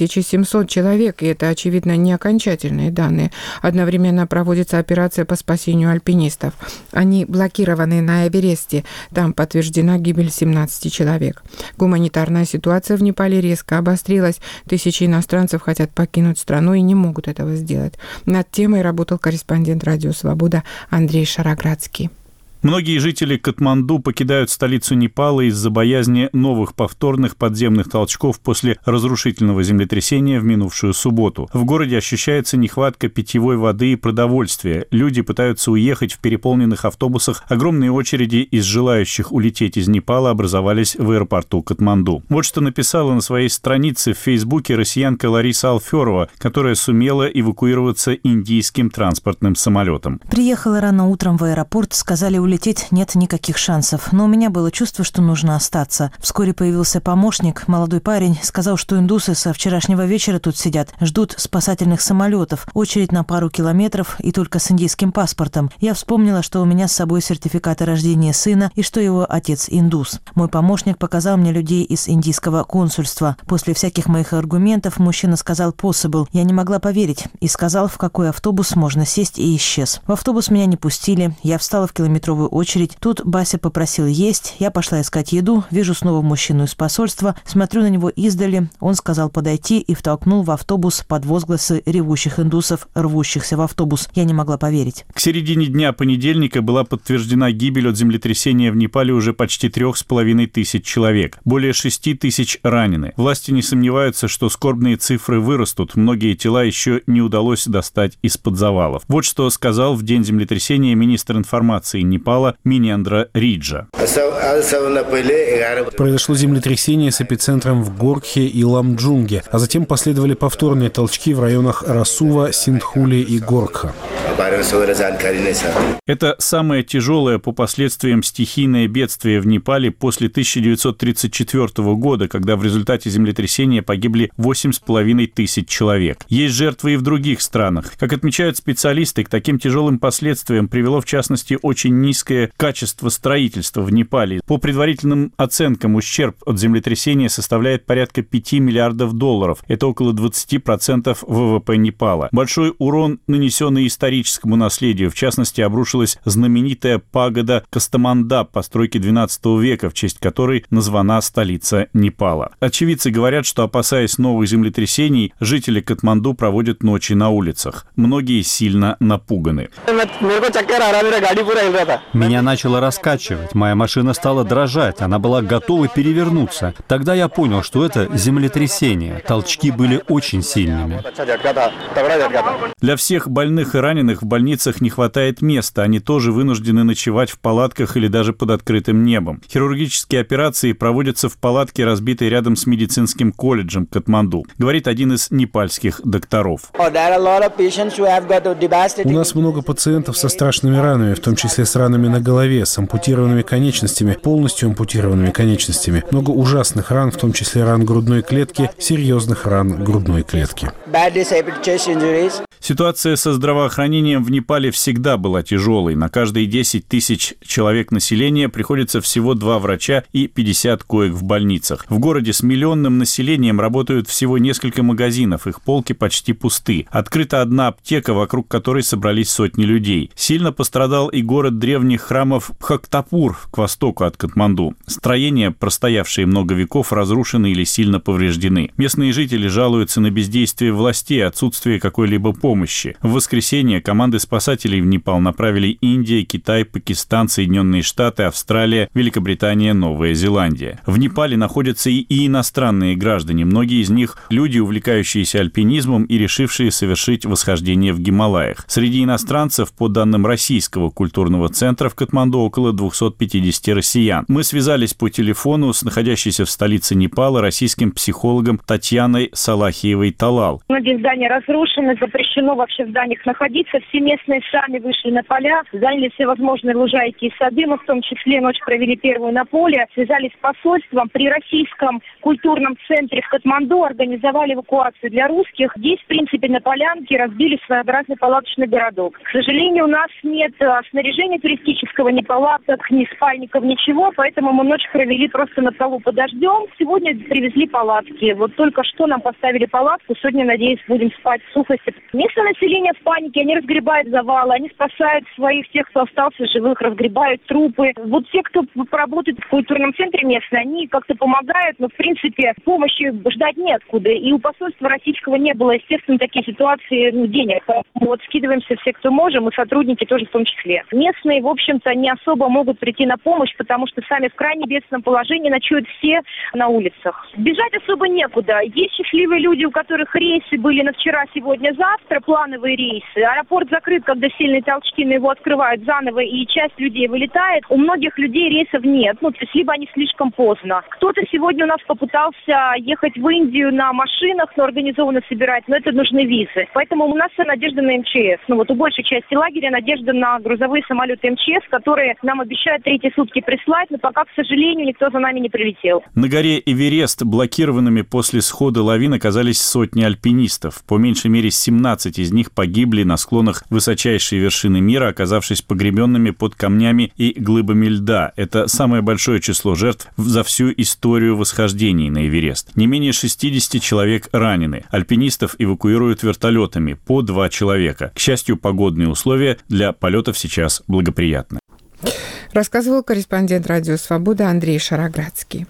3700 человек, и это, очевидно, не окончательные данные. Одновременно проводится операция по спасению альпинистов. Они блокированы на Эвересте. Там подтверждена гибель 17 человек. Гуманитарная ситуация в Непале резко обострилась. Тысячи иностранцев хотят покинуть страну и не могут этого сделать. Над темой работал корреспондент «Радио Свобода» Андрей Шароградский. Многие жители Катманду покидают столицу Непала из-за боязни новых повторных подземных толчков после разрушительного землетрясения в минувшую субботу. В городе ощущается нехватка питьевой воды и продовольствия. Люди пытаются уехать в переполненных автобусах. Огромные очереди из желающих улететь из Непала образовались в аэропорту Катманду. Вот что написала на своей странице в Фейсбуке россиянка Лариса Алферова, которая сумела эвакуироваться индийским транспортным самолетом. Приехала рано утром в аэропорт, сказали, улететь нет никаких шансов, но у меня было чувство, что нужно остаться. Вскоре появился помощник, молодой парень, сказал, что индусы со вчерашнего вечера тут сидят, ждут спасательных самолетов, очередь на пару километров и только с индийским паспортом. Я вспомнила, что у меня с собой сертификат о рождении сына и что его отец индус. Мой помощник показал мне людей из индийского консульства. После всяких моих аргументов мужчина сказал «possible». Я не могла поверить и сказал, в какой автобус можно сесть, и исчез. В автобус меня не пустили, я встала в километровую очередь. Тут Бася попросил есть, я пошла искать еду, вижу снова мужчину из посольства, смотрю на него издали, он сказал подойти и втолкнул в автобус под возгласы ревущих индусов, рвущихся в автобус. Я не могла поверить. К середине дня понедельника была подтверждена гибель от землетрясения в Непале уже почти 3500 человек. Более 6000 ранены. Власти не сомневаются, что скорбные цифры вырастут. Многие тела еще не удалось достать из-под завалов. Вот что сказал в день землетрясения министр информации Непала Минендра Риджа. Произошло землетрясение с эпицентром в Горкхе и Ламджунге, а затем последовали повторные толчки в районах Расува, Синдхули и Горкха. Это самое тяжелое по последствиям стихийное бедствие в Непале после 1934 года, когда в результате землетрясения погибли 8,5 тысяч человек. Есть жертвы и в других странах. Как отмечают специалисты, к таким тяжелым последствиям привело, в частности, очень низкое качество строительства в Непале. По предварительным оценкам, ущерб от землетрясения составляет порядка $5 миллиардов. Это около 20% ВВП Непала. Большой урон, нанесенный историческому наследию. В частности, обрушилась знаменитая пагода Кастамандап постройки XII века, в честь которой названа столица Непала. Очевидцы говорят, что, опасаясь новых землетрясений, жители Катманду проводят ночи на улицах. Многие сильно напуганы. Меня начало раскачивать, моя машина стала дрожать, она была готова перевернуться. Тогда я понял, что это землетрясение. Толчки были очень сильными. Для всех больных и раненых в больницах не хватает места. Они тоже вынуждены ночевать в палатках или даже под открытым небом. Хирургические операции проводятся в палатке, разбитой рядом с медицинским колледжем Катманду, говорит один из непальских докторов. У нас много пациентов со страшными ранами, в том числе с ранами на голове, с ампутированными конечностями, полностью ампутированными конечностями. Много ужасных ран, в том числе ран грудной клетки, серьезных ран грудной клетки. Ситуация со здравоохранением в Непале всегда была тяжелой. На каждые 10 тысяч человек населения приходится всего 2 врача и 50 коек в больницах. В городе с миллионным населением работают всего несколько магазинов, их полки почти пусты. Открыта одна аптека, вокруг которой собрались сотни людей. Сильно пострадал и город древних храмов Бхактапур к востоку от Катманду. Строения, простоявшие много веков, разрушены или сильно повреждены. Местные жители жалуются на бездействие властей и отсутствие какой-либо помощи. В воскресенье команды спасателей в Непал направили Индия, Китай, Пакистан, Соединенные Штаты, Австралия, Великобритания, Новая Зеландия. В Непале находятся и иностранные граждане. Многие из них – люди, увлекающиеся альпинизмом и решившие совершить восхождение в Гималаях. Среди иностранцев, по данным Российского культурного центра в Катманду, около 250 россиян. Мы связались по телефону с находящейся в столице Непала российским психологом Татьяной Салахиевой-Талал. Многие здания разрушены, запрещено вообще в зданиях находиться. Все местные сами вышли на поля, заняли все возможные лужайки и сады. Мы в том числе ночь провели первую на поле, связались с посольством. При Российском культурном центре в Катманду организовали эвакуацию для русских. Здесь, в принципе, на полянке разбили своеобразный палаточный городок. К сожалению, у нас нет снаряжения туристического, ни палаток, ни спальников, ничего, поэтому мы ночь провели просто на полу под дождем. Сегодня привезли палатки. Вот только что нам поставили палатку. Сегодня, надеюсь, будем спать в сухости. Местное население в панике, они разгребают завалы, они спасают своих, тех, кто остался живых, разгребают трупы. Вот те, кто работает в культурном центре местные, они как-то помогают, но, в принципе, помощи ждать неоткуда. И у посольства российского не было, естественно, такие ситуации, денег. Вот скидываемся все, кто можем, и сотрудники тоже в том числе. Местные, в общем-то, не особо могут прийти на помощь, потому что сами в крайне бедственном положении ночуют все на улицах. Бежать особо некуда. Есть счастливые люди, у которых рейсы были на вчера, сегодня, завтра, плановые рейсы. Аэропорт закрыт, когда сильные толчки, но его открывают заново, и часть людей вылетает. У многих людей рейсов нет. То есть либо они слишком поздно. Кто-то сегодня у нас попытался ехать в Индию на машинах, но организованно собирать, но это нужны визы. Поэтому у нас вся надежда на МЧС. У большей части лагеря надежда на грузовые самолеты МЧС, которые нам обещают 3 сутки прислать, но пока, к сожалению, никто за нами не прилетел. На горе Эверест блокированными после схода лавин оказались сотни альпинистов. По меньшей мере 17 из них погибли на склонах высочайшей вершины мира, оказавшись погребенными под камнями и глыбами льда. Это самое большое число жертв за всю историю восхождений на Эверест. Не менее 60 человек ранены. Альпинистов эвакуируют вертолетами, по 2 человека. К счастью, погодные условия для полетов сейчас благоприятны. Рассказывал корреспондент «Радио Свобода» Андрей Шароградский.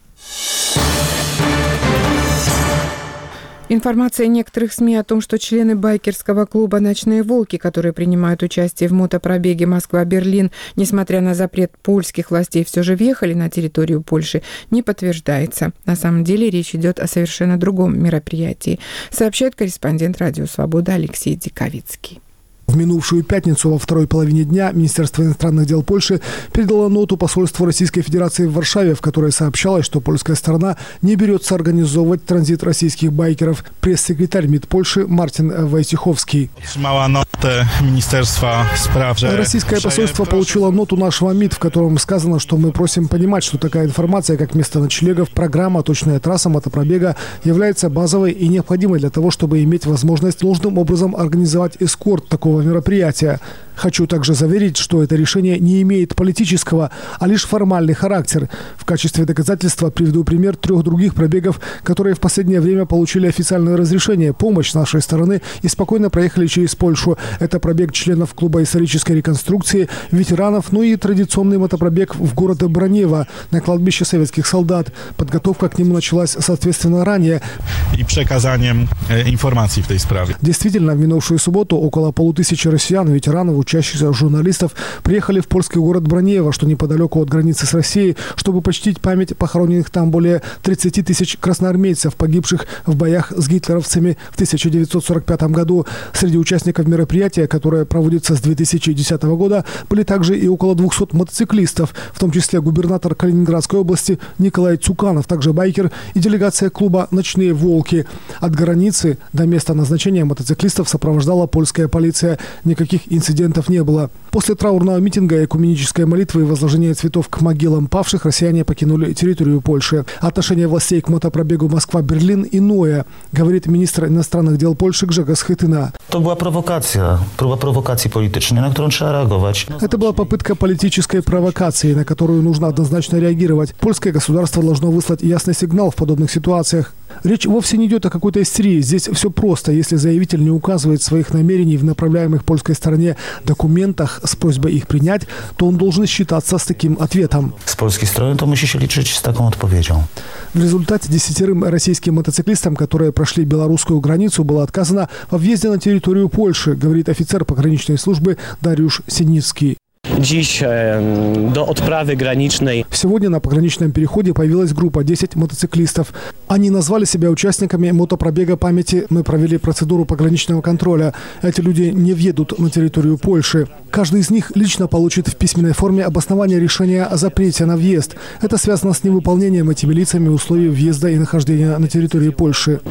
Информация некоторых СМИ о том, что члены байкерского клуба «Ночные волки», которые принимают участие в мотопробеге Москва-Берлин, несмотря на запрет польских властей, все же въехали на территорию Польши, не подтверждается. На самом деле речь идет о совершенно другом мероприятии, сообщает корреспондент «Радио Свобода» Алексей Диковицкий. В минувшую пятницу во второй половине дня Министерство иностранных дел Польши передало ноту посольству Российской Федерации в Варшаве, в которой сообщалось, что польская сторона не берется организовывать транзит российских байкеров. Пресс-секретарь МИД Польши Мартин Войцеховский. Российское посольство получило ноту нашего МИД, в котором сказано, что мы просим понимать, что такая информация, как место ночлегов, программа, точная трасса мотопробега, является базовой и необходимой для того, чтобы иметь возможность должным образом организовать эскорт такого мероприятия. Хочу также заверить, что это решение не имеет политического, а лишь формальный характер. В качестве доказательства приведу пример 3 других пробегов, которые в последнее время получили официальное разрешение, помощь с нашей стороны и спокойно проехали через Польшу. Это пробег членов клуба исторической реконструкции, ветеранов, ну и традиционный мотопробег в городе Бранево на кладбище советских солдат. Подготовка к нему началась, соответственно, ранее. И przekazaniem информации в этой справе. Действительно, в минувшую субботу около 500 россиян, ветеранов, учащихся журналистов приехали в польский город Бранево, что неподалеку от границы с Россией, чтобы почтить память похороненных там более 30 тысяч красноармейцев, погибших в боях с гитлеровцами в 1945 году. Среди участников мероприятия, которое проводится с 2010 года, были также и около 200 мотоциклистов, в том числе губернатор Калининградской области Николай Цуканов, также байкер и делегация клуба «Ночные волки». От границы до места назначения мотоциклистов сопровождала польская полиция. Никаких инцидентов не было. После траурного митинга, экуменической молитвы и возложения цветов к могилам павших россияне покинули территорию Польши. Отношение властей к мотопробегу Москва-Берлин иное, говорит министр иностранных дел Польши Grzegorz Schetyna. To była prowokacja, próba prowokacji politycznej, na którą trzeba reagować. Это была попытка политической провокации, на которую нужно однозначно реагировать. Польское государство должно выслать ясный сигнал в подобных ситуациях. Речь вовсе не идет о какой-то истерии. Здесь все просто. Если заявитель не указывает своих намерений в направляемых польской стороне документах с просьбой их принять, то он должен считаться с таким ответом. С польской стороны то musi się liczyć z taką odpowiedzią. В результате 10 российским мотоциклистам, которые прошли белорусскую границу, было отказано во въезде на территорию Польши, говорит офицер пограничной службы Dariusz Синицкий. Сегодня на пограничном переходе появилась группа 10 мотоциклистов. Они назвали себя участниками мотопробега памяти. Мы провели процедуру пограничного контроля. Эти люди не въедут на территорию Польши. Каждый из них лично получит в письменной форме обоснование решения о запрете на въезд. Это связано с невыполнением этими лицами условий въезда и нахождения на территории Польши.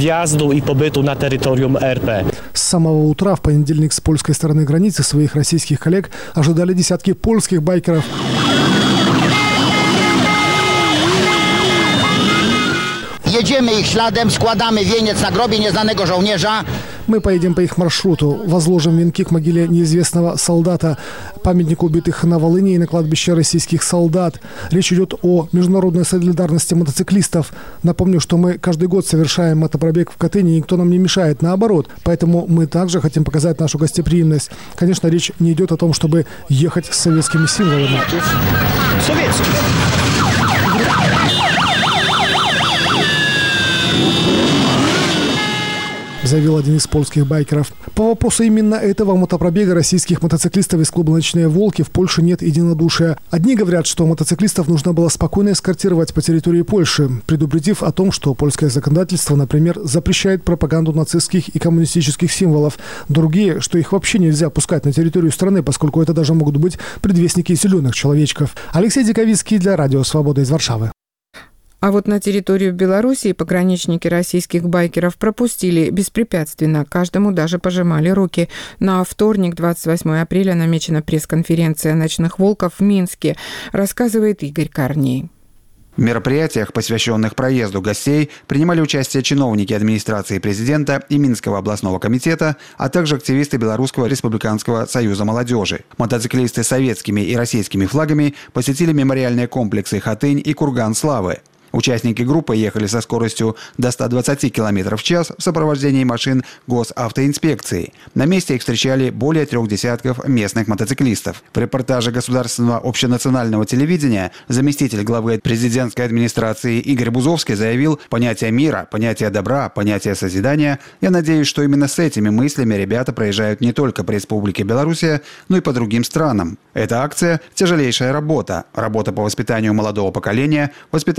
С самого утра в понедельник с польской стороны границы своих российских коллег ожидали десятки польских байкеров. Jedziemy ich śladem, składamy wieniec na grobie nieznanego żołnierza. Мы поедем по их маршруту, возложим венки к могиле неизвестного солдата, памятнику убитых на Волыни и на кладбище российских солдат. Речь идет о международной солидарности мотоциклистов. Напомню, что мы каждый год совершаем мотопробег в Катыни, и никто нам не мешает, наоборот. Поэтому мы также хотим показать нашу гостеприимность. Конечно, речь не идет о том, чтобы ехать с советскими символами. Заявил один из польских байкеров. По вопросу именно этого мотопробега российских мотоциклистов из клуба «Ночные волки» в Польше нет единодушия. Одни говорят, что мотоциклистов нужно было спокойно эскортировать по территории Польши, предупредив о том, что польское законодательство, например, запрещает пропаганду нацистских и коммунистических символов. Другие, что их вообще нельзя пускать на территорию страны, поскольку это даже могут быть предвестники зеленых человечков. Алексей Диковицкий для Радио Свобода из Варшавы. А вот на территорию Белоруссии пограничники российских байкеров пропустили беспрепятственно. Каждому даже пожимали руки. На вторник, 28 апреля, намечена пресс-конференция «Ночных волков» в Минске, рассказывает Игорь Корней. В мероприятиях, посвященных проезду гостей, принимали участие чиновники администрации президента и Минского областного комитета, а также активисты Белорусского республиканского союза молодежи. Мотоциклисты с советскими и российскими флагами посетили мемориальные комплексы «Хатынь» и «Курган славы». Участники группы ехали со скоростью до 120 км в час в сопровождении машин госавтоинспекции. На месте их встречали более 3 десятков местных мотоциклистов. В репортаже Государственного общенационального телевидения заместитель главы президентской администрации Игорь Бузовский заявил: понятие мира, понятие добра, понятие созидания. Я надеюсь, что именно с этими мыслями ребята проезжают не только по Республике Белоруссия, но и по другим странам. Эта акция – тяжелейшая работа. Работа по воспитанию молодого поколения, воспитанию людей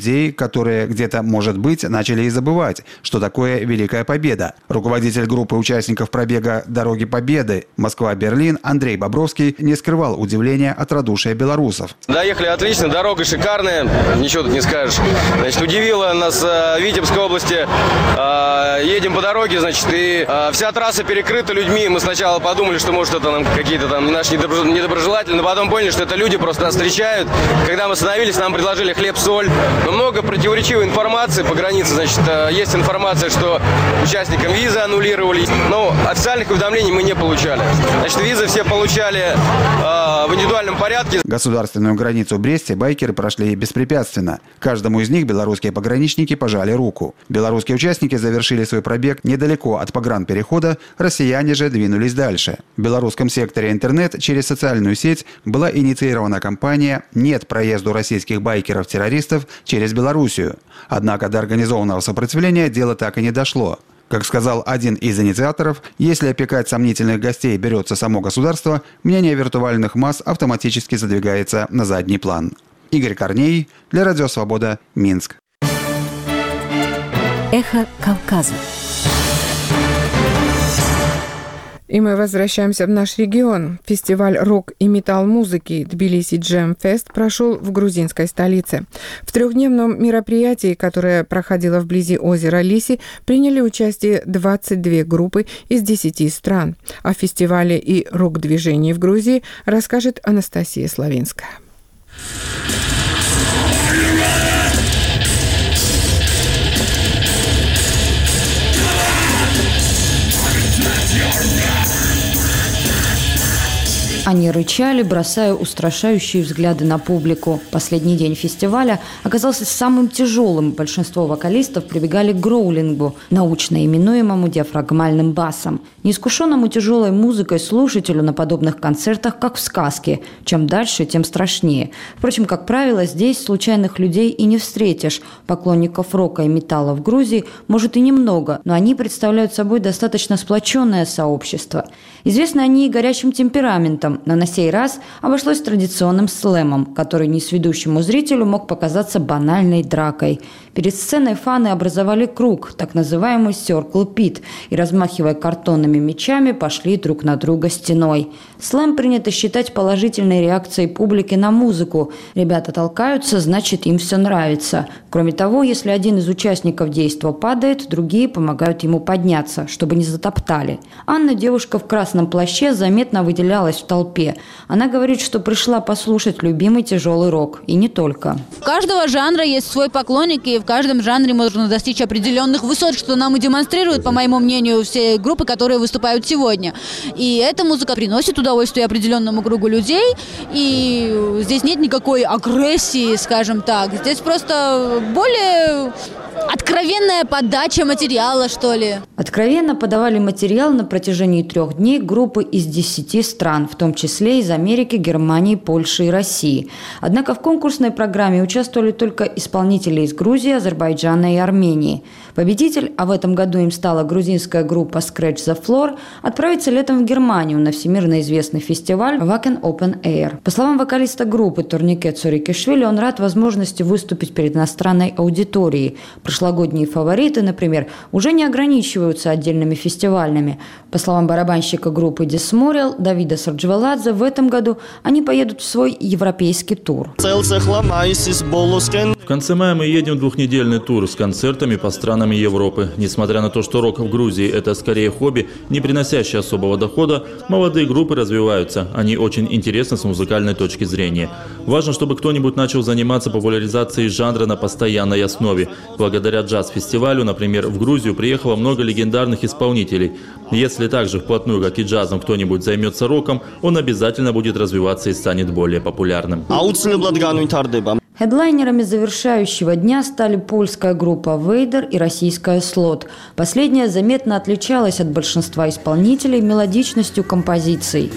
людей, которые где-то, может быть, начали и забывать, что такое Великая Победа. Руководитель группы участников пробега «Дороги Победы» Москва-Берлин Андрей Бобровский не скрывал удивления от радушия белорусов. Доехали отлично, дорога шикарная, ничего тут не скажешь. Значит, удивило нас в Витебской области. Едем по дороге, значит, и вся трасса перекрыта людьми. Мы сначала подумали, что может это нам какие-то там наши недоброжелатели, но потом поняли, что это люди просто нас встречают. Когда мы остановились, нам предложили хлеб-соль. Но много противоречивой информации по границе. Значит, есть информация, что участникам визы аннулировались, но официальных уведомлений мы не получали. Значит, визы все получали в индивидуальном порядке. Государственную границу в Бресте байкеры прошли беспрепятственно. Каждому из них белорусские пограничники пожали руку. Белорусские участники завершили свой пробег недалеко от погранперехода, россияне же двинулись дальше. В белорусском секторе интернет через социальную сеть была инициирована кампания «Нет проезду российских байкеров-террористов через Белоруссию». Однако до организованного сопротивления дело так и не дошло. Как сказал один из инициаторов, если опекать сомнительных гостей берется само государство, мнение виртуальных масс автоматически задвигается на задний план. Игорь Корней для Радио Свобода, Минск. Эхо Кавказа. И мы возвращаемся в наш регион. Фестиваль рок и металл-музыки Тбилиси Джем Фест прошел в грузинской столице. В трехдневном мероприятии, которое проходило вблизи озера Лиси, приняли участие 22 группы из 10 стран. О фестивале и рок-движении в Грузии расскажет Анастасия Славинская. Они рычали, бросая устрашающие взгляды на публику. Последний день фестиваля оказался самым тяжелым. Большинство вокалистов прибегали к гроулингу, научно именуемому диафрагмальным басом. Неискушенному тяжелой музыкой слушателю на подобных концертах, как в сказке. Чем дальше, тем страшнее. Впрочем, как правило, здесь случайных людей и не встретишь. Поклонников рока и металла в Грузии, может, и немного, но они представляют собой достаточно сплоченное сообщество. Известны они и горячим темпераментом, но на сей раз обошлось традиционным слэмом, который несведущему зрителю мог показаться банальной дракой. Перед сценой фаны образовали круг, так называемый Circle Pit, и, размахивая картонными мечами, пошли друг на друга стеной. Слэм принято считать положительной реакцией публики на музыку. Ребята толкаются, значит, им все нравится. Кроме того, если один из участников действа падает, другие помогают ему подняться, чтобы не затоптали. Анна, девушка в красном плаще, заметно выделялась в толпе. Она говорит, что пришла послушать любимый тяжелый рок. И не только. У каждого жанра есть свой поклонник, и в каждом жанре можно достичь определенных высот, что нам и демонстрируют, по моему мнению, все группы, которые выступают сегодня. И эта музыка приносит удовольствие определенному кругу людей, и здесь нет никакой агрессии, скажем так. Здесь просто более откровенная подача материала, что ли. Откровенно подавали материал на протяжении 3 дней группы из 10 стран, в том числе из Америки, Германии, Польши и России. Однако в конкурсной программе участвовали только исполнители из Грузии, Азербайджана и Армении. Победитель, а в этом году им стала грузинская группа Scratch the Floor, отправится летом в Германию на всемирно известный фестиваль Wacken Open Air. По словам вокалиста группы Турникет Цурикишвили, он рад возможности выступить перед иностранной аудиторией. Прошлогодние фавориты, например, уже не ограничиваются отдельными фестивалями. По словам барабанщика группы Дисморил Давида Сарджваладзе, в этом году они поедут в свой европейский тур. В конце мая мы едем в 2-недельный тур с концертами по странам Европы. Несмотря на то, что рок в Грузии – это скорее хобби, не приносящее особого дохода, молодые группы развиваются. Они очень интересны с музыкальной точки зрения. Важно, чтобы кто-нибудь начал заниматься популяризацией жанра на постоянной основе. Благодаря джаз-фестивалю, например, в Грузию приехало много легендарных исполнителей. Если также вплотную, как и джазом, кто-нибудь займется роком, он обязательно будет развиваться и станет более популярным. Хедлайнерами завершающего дня стали польская группа «Вейдер» и российская «Слот». Последняя заметно отличалась от большинства исполнителей мелодичностью композиций.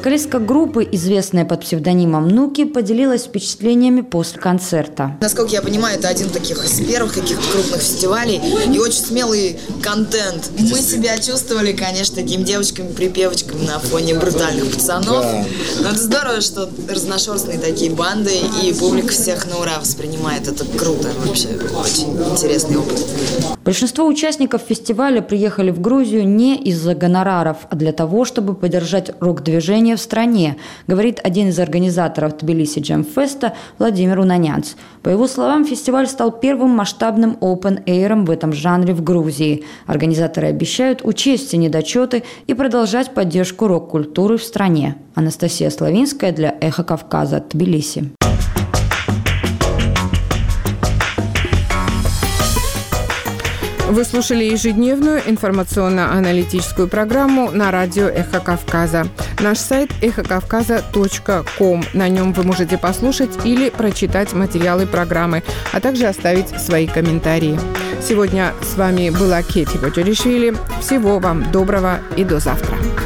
Вокалистка группы, известная под псевдонимом Нуки, поделилась впечатлениями после концерта. Насколько я понимаю, это один таких из первых каких-то крупных фестивалей и очень смелый контент. Мы себя чувствовали, конечно, такими девочками-припевочками на фоне брутальных пацанов. Да. Но это здорово, что разношерстные такие банды и публика всех на ура воспринимает. Это круто вообще, очень интересный опыт. Большинство участников фестиваля приехали в Грузию не из-за гонораров, а для того, чтобы поддержать рок-движение в стране, говорит один из организаторов Тбилиси Джем-феста Владимир Унанянц. По его словам, фестиваль стал первым масштабным open-air'ом в этом жанре в Грузии. Организаторы обещают учесть все недочеты и продолжать поддержку рок-культуры в стране. Анастасия Славинская для «Эхо Кавказа», Тбилиси. Вы слушали ежедневную информационно-аналитическую программу на радио «Эхо Кавказа». Наш сайт эхокавказа.ком. На нем вы можете послушать или прочитать материалы программы, а также оставить свои комментарии. Сегодня с вами была Кети Боджоришвили. Всего вам доброго и до завтра.